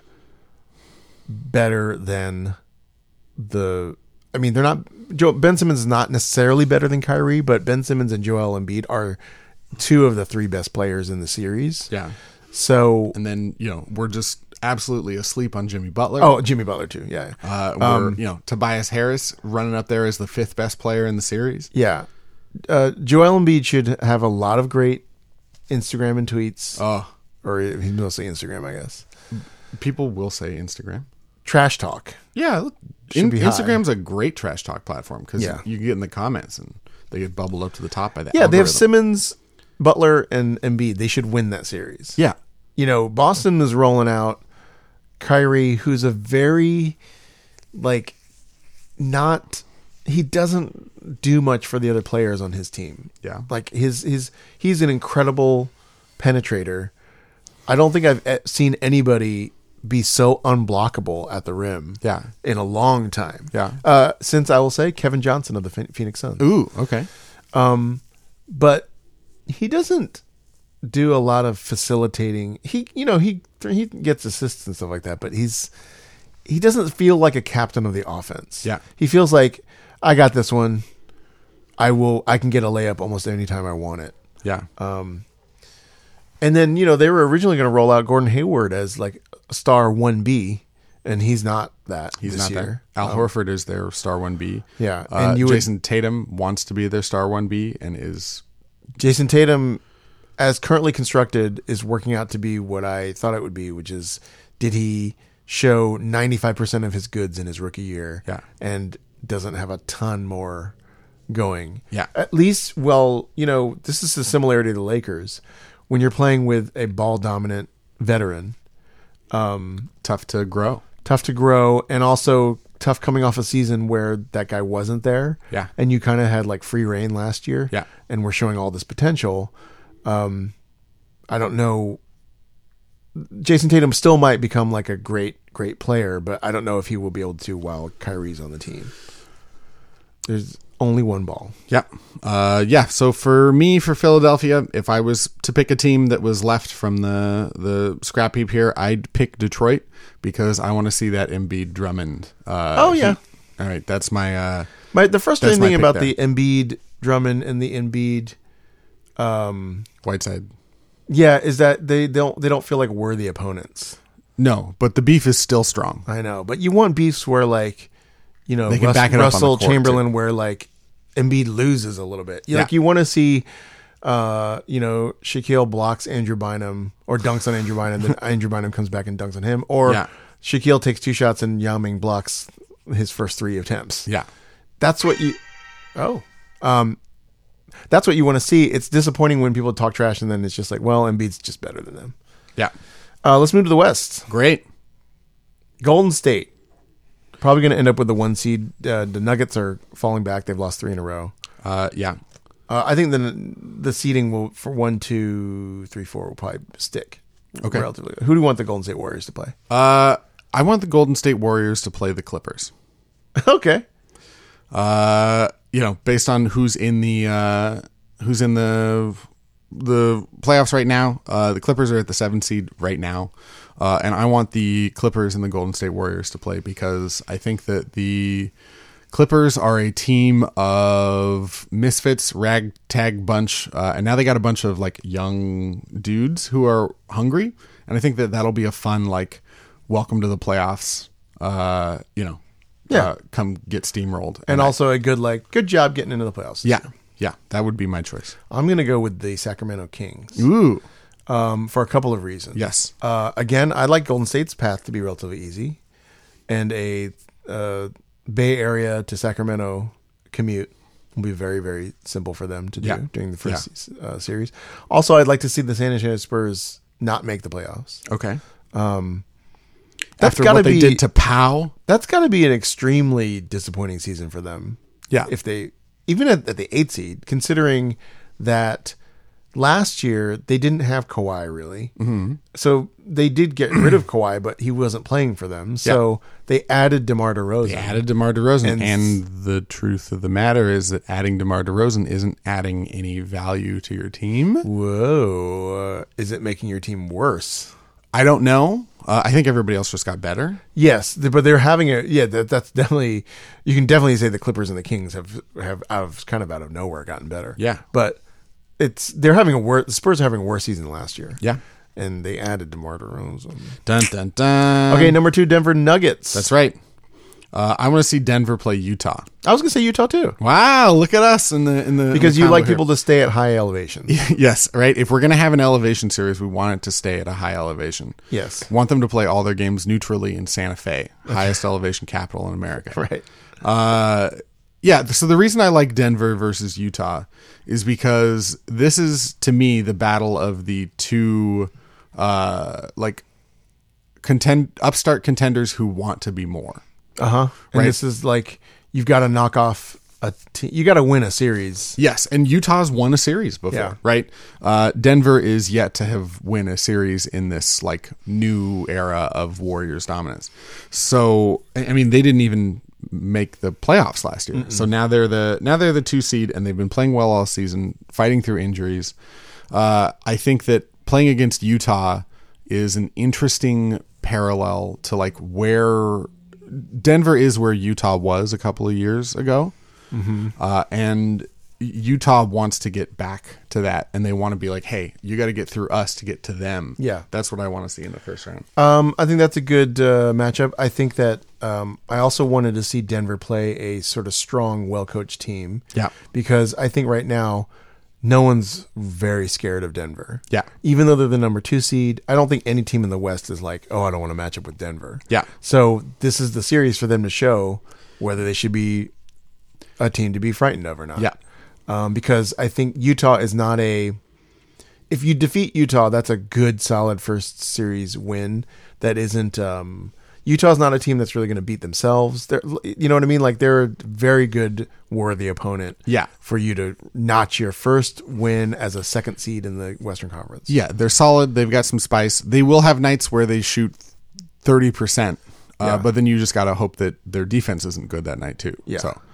better than the. I mean, they're not. Joe, Ben Simmons is not necessarily better than Kyrie, but Ben Simmons and Joel Embiid are two of the three best players in the series. yeah. So, And then, you know, we're just absolutely asleep on Jimmy Butler. oh, Jimmy Butler too. Yeah. Uh, we're, Um, you know, Tobias Harris running up there as the fifth best player in the series. Yeah. Uh, Joel Embiid should have a lot of great Instagram and tweets, Oh, or he's mostly Instagram, I guess. people will say Instagram. Trash talk. Yeah. Look, Should in, be high. Instagram's a great trash talk platform because Yeah. you get in the comments and they get bubbled up to the top by that. Yeah, they have algorithm. Simmons, Butler, and Embiid. They should win that series. Yeah. You know, Boston is rolling out Kyrie, who's a very, like, not, he doesn't do much for the other players on his team. Yeah. Like, his, his, he's an incredible penetrator. I don't think I've e- seen anybody be so unblockable at the rim Yeah. in a long time. Yeah. Uh, since I will say Kevin Johnson of the Phoen- Phoenix Suns. Ooh, okay. Um, but he doesn't do a lot of facilitating. He, you know, he he gets assists and stuff like that, but he's he doesn't feel like a captain of the offense. Yeah. He feels like I got this one. I will. I can get a layup almost any time I want it. Yeah. Um, and then you know they were originally going to roll out Gordon Hayward as like a star one B, and he's not that. He's this not year. there. Al Um, Horford is their star one B. Yeah, Uh, and you would- Jason Tatum wants to be their star one B and is Jason Tatum, as currently constructed, is working out to be what I thought it would be, which is, did he show ninety-five percent of his goods in his rookie year Yeah. and doesn't have a ton more going? Yeah. At least, well, you know, this is the similarity to the Lakers. When you're playing with a ball-dominant veteran, tough to grow. tough to grow, and also tough coming off a season where that guy wasn't there. Yeah. And you kind of had like free reign last year. Yeah. And we're showing all this potential. Um, I don't know Jason Tatum still might become like a great, great player, but I don't know if he will be able to while Kyrie's on the team. There's only one ball. Yeah. Uh, yeah. So for me, for Philadelphia, if I was to pick a team that was left from the, the scrap heap here, I'd pick Detroit because I want to see that Embiid Drummond. Uh, Oh, yeah. heat. All right. That's my, uh, My The frustrating my thing pick about there. the Embiid Drummond and the Embiid, um, Whiteside. yeah, is that they don't they don't feel like worthy opponents. No, but the beef is still strong. I know, but you want beefs where like, you know, They can Rus- back it up on the Russell court, Chamberlain, too. where like Embiid loses a little bit. You Yeah. Like you want to see, uh, you know, Shaquille blocks Andrew Bynum or dunks on Andrew Bynum, then Andrew Bynum comes back and dunks on him, or Yeah. Shaquille takes two shots and Yao Ming blocks his first three attempts. Yeah. That's what you. Oh, um, that's what you want to see. It's disappointing when people talk trash and then it's just like, well, Embiid's just better than them. Yeah. Uh, let's move to the West. Great. Golden State. Probably going to end up with the one seed. Uh, the Nuggets are falling back. They've lost three in a row. Uh, yeah. Uh, I think the the seeding will for one, two, three, four will probably stick. Okay. Relatively. Who do you want the Golden State Warriors to play? Uh, I want the Golden State Warriors to play the Clippers. Okay. Uh, you know, based on who's in the uh, who's in the the playoffs right now. Uh, the Clippers are at the seven seed right now, uh, and I want the Clippers and the Golden State Warriors to play because I think that the Clippers are a team of misfits, ragtag bunch, uh, and now they got a bunch of like young dudes who are hungry, and I think that that'll be a fun like welcome to the playoffs. Uh, you know. Yeah. Uh, come get steamrolled. And I- also a good like good job getting into the playoffs. this yeah, year. yeah, that would be my choice. I'm going to go with the Sacramento Kings Ooh, um, for a couple of reasons. yes, Uh, again, I like Golden State's path to be relatively easy, and a uh, Bay Area to Sacramento commute will be very, very simple for them to do Yeah. during the first uh, series. Also, I'd like to see the San Antonio Spurs not make the playoffs. okay. That's After gotta what they be did to Powell, that's got to be an extremely disappointing season for them. Yeah. if they even at, at the eight seed, considering that last year they didn't have Kawhi really, mm-hmm. so they did get rid of Kawhi, but he wasn't playing for them. So they added DeMar DeRozan. they added DeMar DeRozan, And- and, the truth of the matter is that adding DeMar DeRozan isn't adding any value to your team. Whoa, uh, is it making your team worse? I don't know. Uh, I think everybody else just got better. Yes, th- but they're having a yeah. That, that's definitely you can definitely say the Clippers and the Kings have have out of kind of out of nowhere gotten better. Yeah. but it's they're having a worse. The Spurs are having a worse season than last year. Yeah. and they added DeMar DeRozan. Dun dun dun. Okay, number two, Denver Nuggets. that's right. Uh, I want to see Denver play Utah. I was gonna say Utah too, Wow, look at us in the in the because in the you combo like here. people to stay at high elevation. Yes, right. If we're gonna have an elevation series, we want it to stay at a high elevation. Yes. Want them to play all their games neutrally in Santa Fe, highest elevation capital in America. Right. Uh, yeah. So the reason I like Denver versus Utah is because this is to me the battle of the two, uh, like contend upstart contenders who want to be more. Uh huh. And Right. this is like you've got to knock off a. Te- you got to win a series. Yes, and Utah's won a series before, Yeah. right? Uh, Denver is yet to have win a series in this like new era of Warriors dominance. So, I I mean, they didn't even make the playoffs last year. So now they're the now they're the two seed, and they've been playing well all season, fighting through injuries. Uh, I think that playing against Utah is an interesting parallel to like where Denver is where Utah was a couple of years ago. Uh, and Utah wants to get back to that, and they want to be like, hey, you got to get through us to get to them. Yeah. That's what I want to see in the first round. Um, I think that's a good uh, matchup. I think that um, I also wanted to see Denver play a sort of strong, well-coached team. Yeah. Because I think right now, no one's very scared of Denver. Yeah. Even though they're the number two seed, I don't think any team in the West is like, oh, I don't want to match up with Denver. Yeah. So this is the series for them to show whether they should be a team to be frightened of or not. Yeah. Um, because I think Utah is not a. If you defeat Utah, that's a good, solid first series win. That isn't. Um, Utah's not a team that's really going to beat themselves. They're, you know what I mean? Like they're a very good, worthy opponent. Yeah. For you to notch your first win as a second seed in the Western Conference. Yeah, they're solid. They've got some spice. They will have nights where they shoot thirty percent, uh, Yeah. but then you just got to hope that their defense isn't good that night too. Yeah. So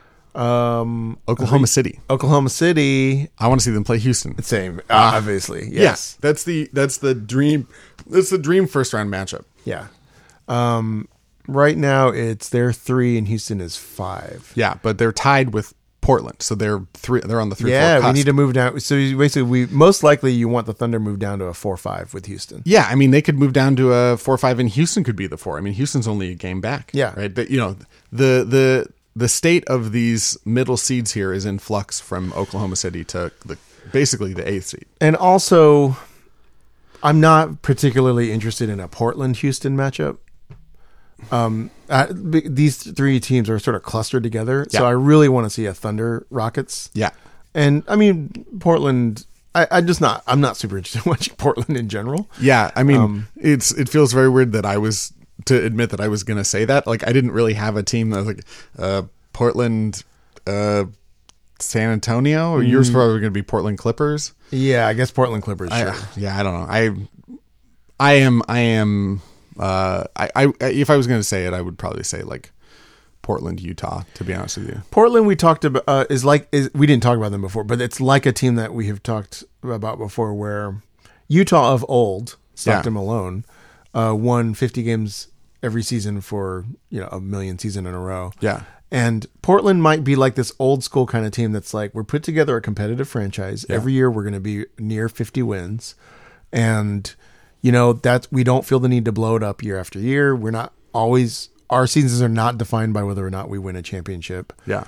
Um, Oklahoma City. Oklahoma City, I want to see them play Houston. same, obviously. Yes. Yes, that's the that's the dream. That's the dream first round matchup. Yeah. Um, right now it's they're three and Houston is five. Yeah, but they're tied with Portland, so they're three. They're on the three. Yeah, four we need to move down. So basically, we most likely you want the Thunder move down to a four five with Houston. Yeah, I mean they could move down to a four five, and Houston could be the four. I mean Houston's only a game back. Yeah. right. But, you know the the the state of these middle seeds here is in flux from Oklahoma City to the basically the eighth seed. And also, I'm not particularly interested in a Portland Houston matchup. Um, uh, b- these three teams are sort of clustered together, Yeah. so I really want to see a Thunder Rockets. Yeah, And I mean Portland. I, I just not. I'm not super interested in watching Portland in general. yeah. I mean Um, it's it feels very weird that I was to admit that I was going to say that. Like I didn't really have a team that was like uh, Portland, uh, San Antonio, or yours probably going to be Portland Clippers. Yeah, I guess Portland Clippers. Sure. I, yeah, I don't know. I I am I am uh I, I if I was going to say it, I would probably say like Portland, Utah, to be honest with you. Portland, we talked about uh, is like is we didn't talk about them before, but it's like a team that we have talked about before, where Utah of old, Stockton Yeah. Malone, uh, won fifty games every season for you know a million season in a row. Yeah. And Portland might be like this old school kind of team that's like, we're put together a competitive franchise. Every year we're going to be near fifty wins. And, you know, that we don't feel the need to blow it up year after year. We're not always, our seasons are not defined by whether or not we win a championship. Yeah.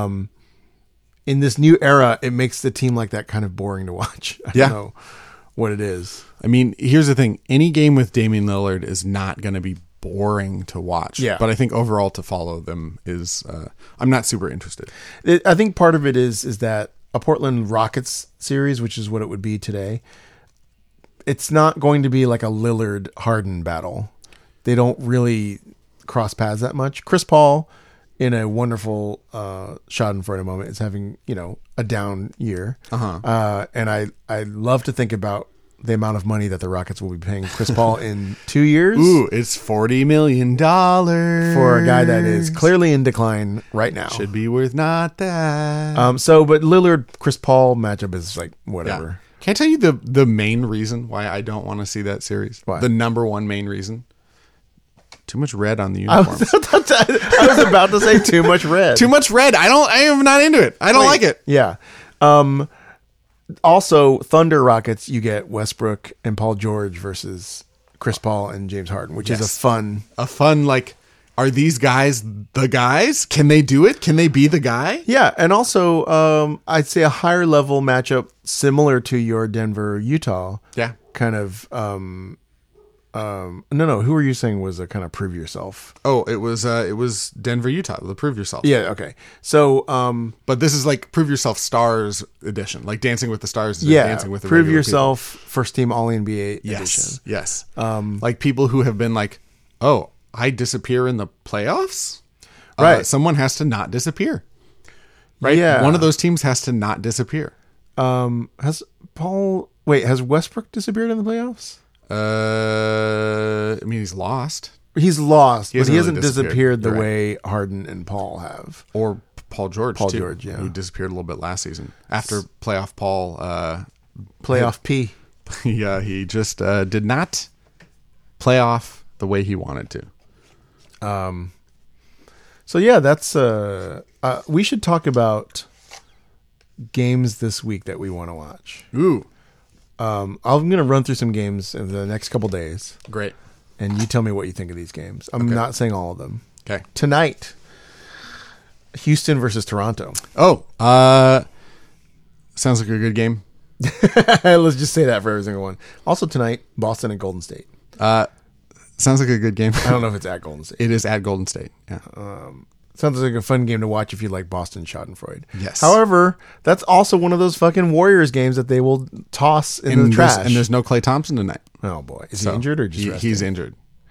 In this new era, it makes the team like that kind of boring to watch. I Yeah. don't know what it is. I mean, here's the thing. Any game with Damian Lillard is not going to be boring to watch. Yeah. But I think overall to follow them is uh, I'm not super interested. It, I think part of it is is that a Portland Rockets series, which is what it would be today, it's not going to be like a Lillard Harden battle. They don't really cross paths that much. Chris Paul, in a wonderful uh, Schadenfreude moment, is having you know a down year, Uh-huh. uh, and I I love to think about the amount of money that the Rockets will be paying Chris Paul in two years. Ooh, it's forty million dollars For a guy that is clearly in decline right now. should be worth not that. Um, so, but Lillard Chris Paul matchup is like Yeah. whatever. Can I tell you the the main reason why I don't want to see that series? Why? The number one main reason? Too much red on the I uniforms. was, I was about to say too much red. Too much red. I don't. I am not into it. I don't like it. Yeah. Um, also, Thunder Rockets, you get Westbrook and Paul George versus Chris Paul and James Harden, which is a Yes. fun. A fun like. Are these guys the guys? Can they do it? Can they be the guy? Yeah, and also um, I'd say a higher level matchup similar to your Denver Utah. Yeah. Kind of. Um, um, no, no. Who were you saying was a kind of prove yourself? Oh, it was. Uh, it was Denver, Utah. The Prove Yourself. Yeah. Okay. So. Um, But this is like Prove Yourself Stars edition, like Dancing with the Stars. yeah. Dancing with the prove regular yourself. First team All N B A people. Yes. edition. Yes. Um, like people who have been like, oh, I disappear in the playoffs. Uh, Right. someone has to not disappear. Right. Yeah. One of those teams has to not disappear. Um, has Paul? Wait, has Westbrook disappeared in the playoffs? Uh, I mean, he's lost. He's lost, He but he hasn't hasn't really disappeared. disappeared the You're right. way Harden and Paul have. Or Paul George, Paul too, George, yeah. who disappeared a little bit last season after playoff Paul. Uh, Playoff P. yeah, he just uh, did not play off the way he wanted to. So yeah, that's uh, uh we should talk about games this week that we want to watch. Ooh, Um, I'm gonna run through some games in the next couple days, great. and you tell me what you think of these games. I'm Okay. not saying all of them. Okay. Tonight, Houston versus Toronto. Oh, uh, sounds like a good game. Let's just say that for every single one. Also tonight, Boston and Golden State. Uh, sounds like a good game. I don't know if it's at Golden State. It is at Golden State. Yeah. Sounds like a fun game to watch if you like Boston Schadenfreude. Yes. However, that's also one of those fucking Warriors games that they will toss in and the there's, trash. and there's no Klay Thompson tonight. oh boy, is So he injured or just he- resting? he's injured?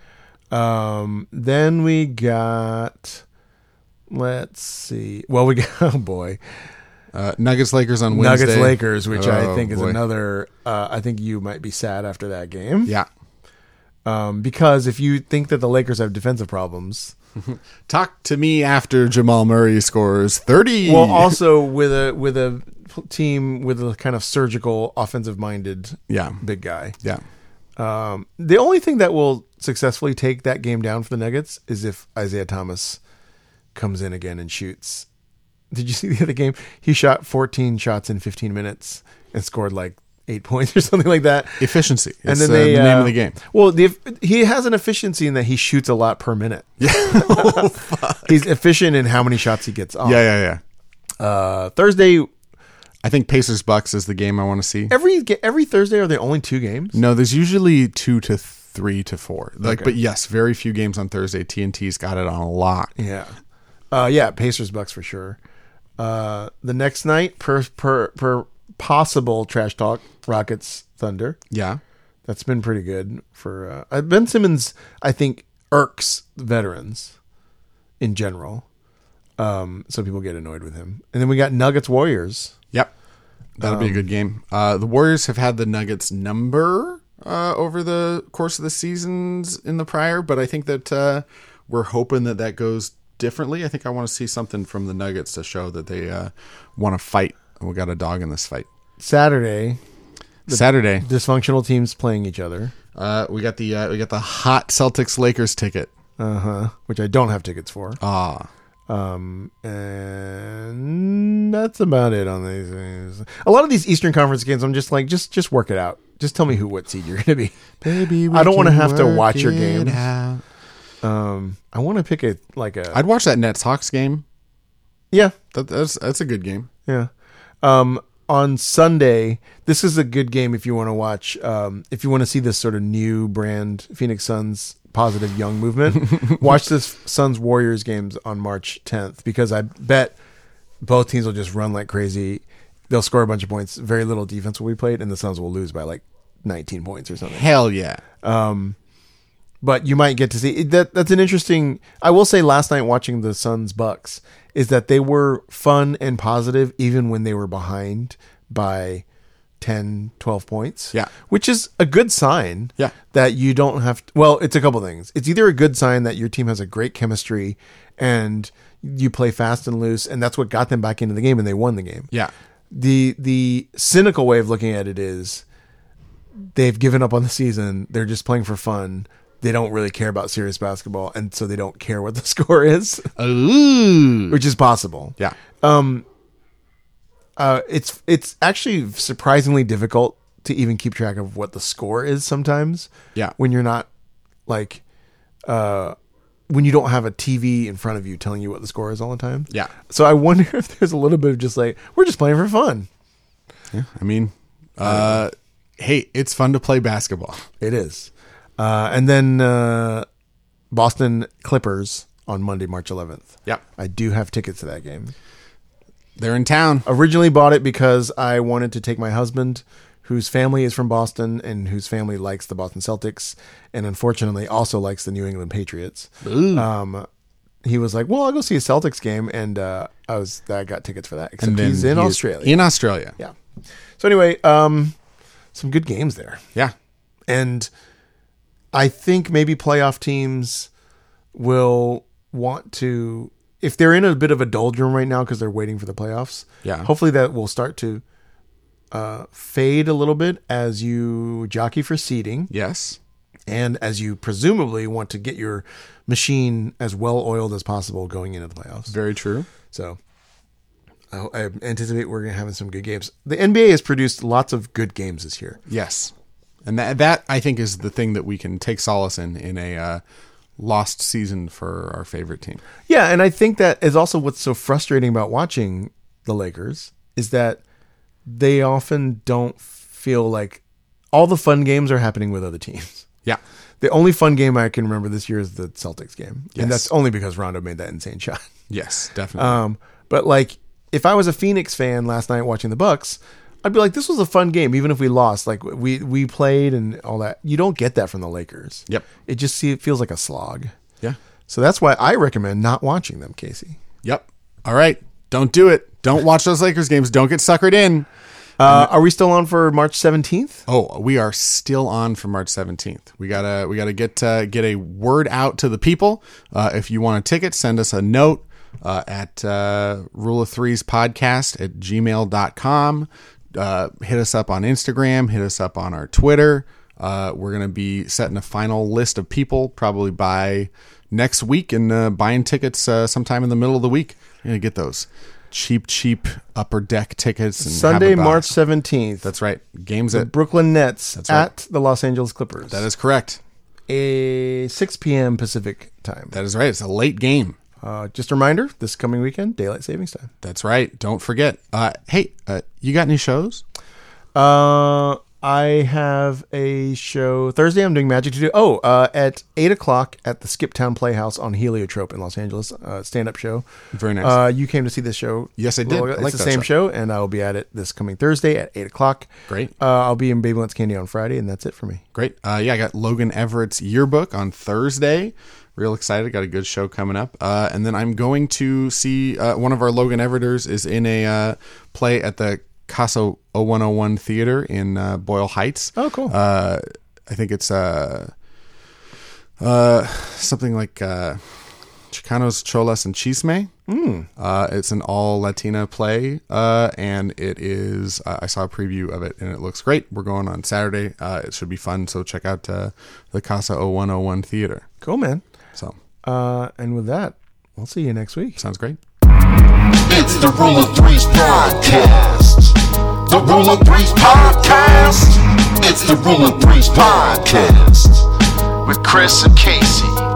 Um, then we got, let's see. Well, we got, oh boy. Uh, Nuggets Lakers on Wednesday. Nuggets Lakers, which I Oh, think is boy. another, uh, I think you might be sad after that game. Yeah. Um, because if you think that the Lakers have defensive problems, Talk to me after Jamal Murray scores thirty. well, also with a, with a team with a kind of surgical offensive minded yeah. big guy. Yeah. Um, the only thing that will successfully take that game down for the Nuggets is if Isaiah Thomas comes in again and shoots. Did you see the other game? He shot fourteen shots in fifteen minutes and scored like eight points or something like that. Efficiency. It's And then uh, they, the name uh, of the game. Well, the, he has an efficiency in that he shoots a lot per minute. Yeah. He's efficient in how many shots he gets off. yeah, yeah, yeah. Uh, Thursday, I think Pacers Bucks is the game I want to see. every ga- every Thursday are there only two games? No, there's usually two to three to four. Like, Okay. but yes, very few games on Thursday. T N T's got it on a lot. Yeah. Uh, yeah, Pacers Bucks for sure. Uh, the next night, per per per possible trash talk, Rockets Thunder. Yeah. That's been pretty good for uh, Ben Simmons. I think irks veterans in general, um, so people get annoyed with him. And then we got Nuggets Warriors. Yep. That'll be a good game. Uh, the Warriors have had the Nuggets number uh, over the course of the seasons in the prior, but I think that uh, we're hoping that that goes differently. I think I want to see something from the Nuggets to show that they uh, want to fight. We got a dog in this fight. Saturday, Saturday, dysfunctional teams playing each other. uh, we got the uh, we got the hot Celtics Lakers ticket. Uh huh. Which I don't have tickets for. Ah, Um, and that's about it on these things. A lot of these Eastern Conference games, I'm just like, just just work it out. Just tell me who, what seed you're going to be. baby, we I don't want to can have to work watch your it games. out. Um, I want to pick a like a I'd watch that Nets Hawks game. yeah, That, that's that's a good game. yeah. Um, on Sunday, this is a good game if you want to watch. Um, if you want to see this sort of new brand Phoenix Suns positive young movement, watch this Suns Warriors games on March tenth because I bet both teams will just run like crazy. They'll score a bunch of points. Very little defense will be played, and the Suns will lose by like nineteen points or something. Hell yeah. But you might get to see that. That's an interesting. I will say, last night watching the Suns Bucks is that they were fun and positive even when they were behind by ten, twelve points. Yeah. Which is a good sign. Yeah. That you don't have to, well, it's a couple things. It's either a good sign that your team has a great chemistry and you play fast and loose, and that's what got them back into the game and they won the game. Yeah. The the cynical way of looking at it is they've given up on the season. They're just playing for fun. They don't really care about serious basketball, and so they don't care what the score is, Ooh. which is possible. Yeah. Uh, it's it's actually surprisingly difficult to even keep track of what the score is sometimes. Yeah. When you're not like, uh, when you don't have a T V in front of you telling you what the score is all the time. Yeah. So I wonder if there's a little bit of just like, we're just playing for fun. Yeah. I mean, uh, hey, it's fun to play basketball. It is. Uh, and then uh, Boston Clippers on Monday, March eleventh. Yep. I do have tickets to that game. They're in town. Originally bought it because I wanted to take my husband, whose family is from Boston and whose family likes the Boston Celtics, and unfortunately also likes the New England Patriots. Um, he was like, "Well, I'll go see a Celtics game," and uh, I was I got tickets for that. Except And then he's in he is Australia. In Australia. Yeah. So anyway, um, some good games there. Yeah. And I think maybe playoff teams will want to, if they're in a bit of a doldrum right now because they're waiting for the playoffs. Yeah. Hopefully that will start to uh, fade a little bit as you jockey for seeding Yes. and as you presumably want to get your machine as well oiled as possible going into the playoffs. Very true. So I, I anticipate we're going to have some good games. The N B A has produced lots of good games this year. Yes. And that, that I think is the thing that we can take solace in, in a uh, lost season for our favorite team. Yeah, and I think that is also what's so frustrating about watching the Lakers is that they often don't feel like all the fun games are happening with other teams. Yeah. The only fun game I can remember this year is the Celtics game. Yes. And that's only because Rondo made that insane shot. Yes, definitely. Um, but like if I was a Phoenix fan last night watching the Bucks, I'd be like, this was a fun game, even if we lost. Like we we played and all that. You don't get that from the Lakers. Yep. It just see it feels like a slog. Yeah. So that's why I recommend not watching them, Casey. Yep. All right. Don't do it. Don't watch those Lakers games. Don't get suckered in. Uh, are we still on for March seventeenth? Oh, we are still on for March seventeenth. We gotta we gotta get uh, get a word out to the people. Uh, if you want a ticket, send us a note uh, at uh, Rule of Threes Podcast at gmail dot com. Uh, hit us up on Instagram. Hit us up on our Twitter. Uh, we're gonna be setting a final list of people probably by next week and uh, buying tickets uh, sometime in the middle of the week. You're gonna get those cheap, cheap upper deck tickets. And Sunday, have a March seventeenth. That's right. Games the at Brooklyn Nets That's right. at the Los Angeles Clippers. That is correct. A six p.m. Pacific time. That is right. It's a late game. Uh, just a reminder, this coming weekend, daylight savings time. That's right. Don't forget. Uh, hey, uh, you got any shows? Uh, I have a show Thursday. I'm doing Magic to Do. Oh, uh, at eight o'clock at the Skiptown Playhouse on Heliotrope in Los Angeles. Uh, stand-up show. Very nice. Uh, you came to see this show. Yes, I did. Well, I it's like the that same show. show, and I will be at it this coming Thursday at eight o'clock. Great. Uh, I'll be in Baby Wants Candy on Friday, and that's it for me. Great. Uh, yeah, I got Logan Everett's yearbook on Thursday. Real excited. Got a good show coming up. Uh, and then I'm going to see uh, one of our Logan Everetters is in a uh, play at the Casa oh one oh one Theater in uh, Boyle Heights. Oh, cool. Uh, I think it's uh, uh, something like uh, Chicanos, Cholas, and Chisme. Mm. Uh, it's an all Latina play, uh, and it is. Uh, I saw a preview of it, and it looks great. We're going on Saturday. Uh, it should be fun. So check out uh, the Casa oh one oh one Theater. Cool, man. So, Uh, and with that, we'll see you next week. sounds great. It's the Rule of Threes Podcast. The Rule of Threes Podcast. It's the Rule of Threes Podcast. With Chris and Casey.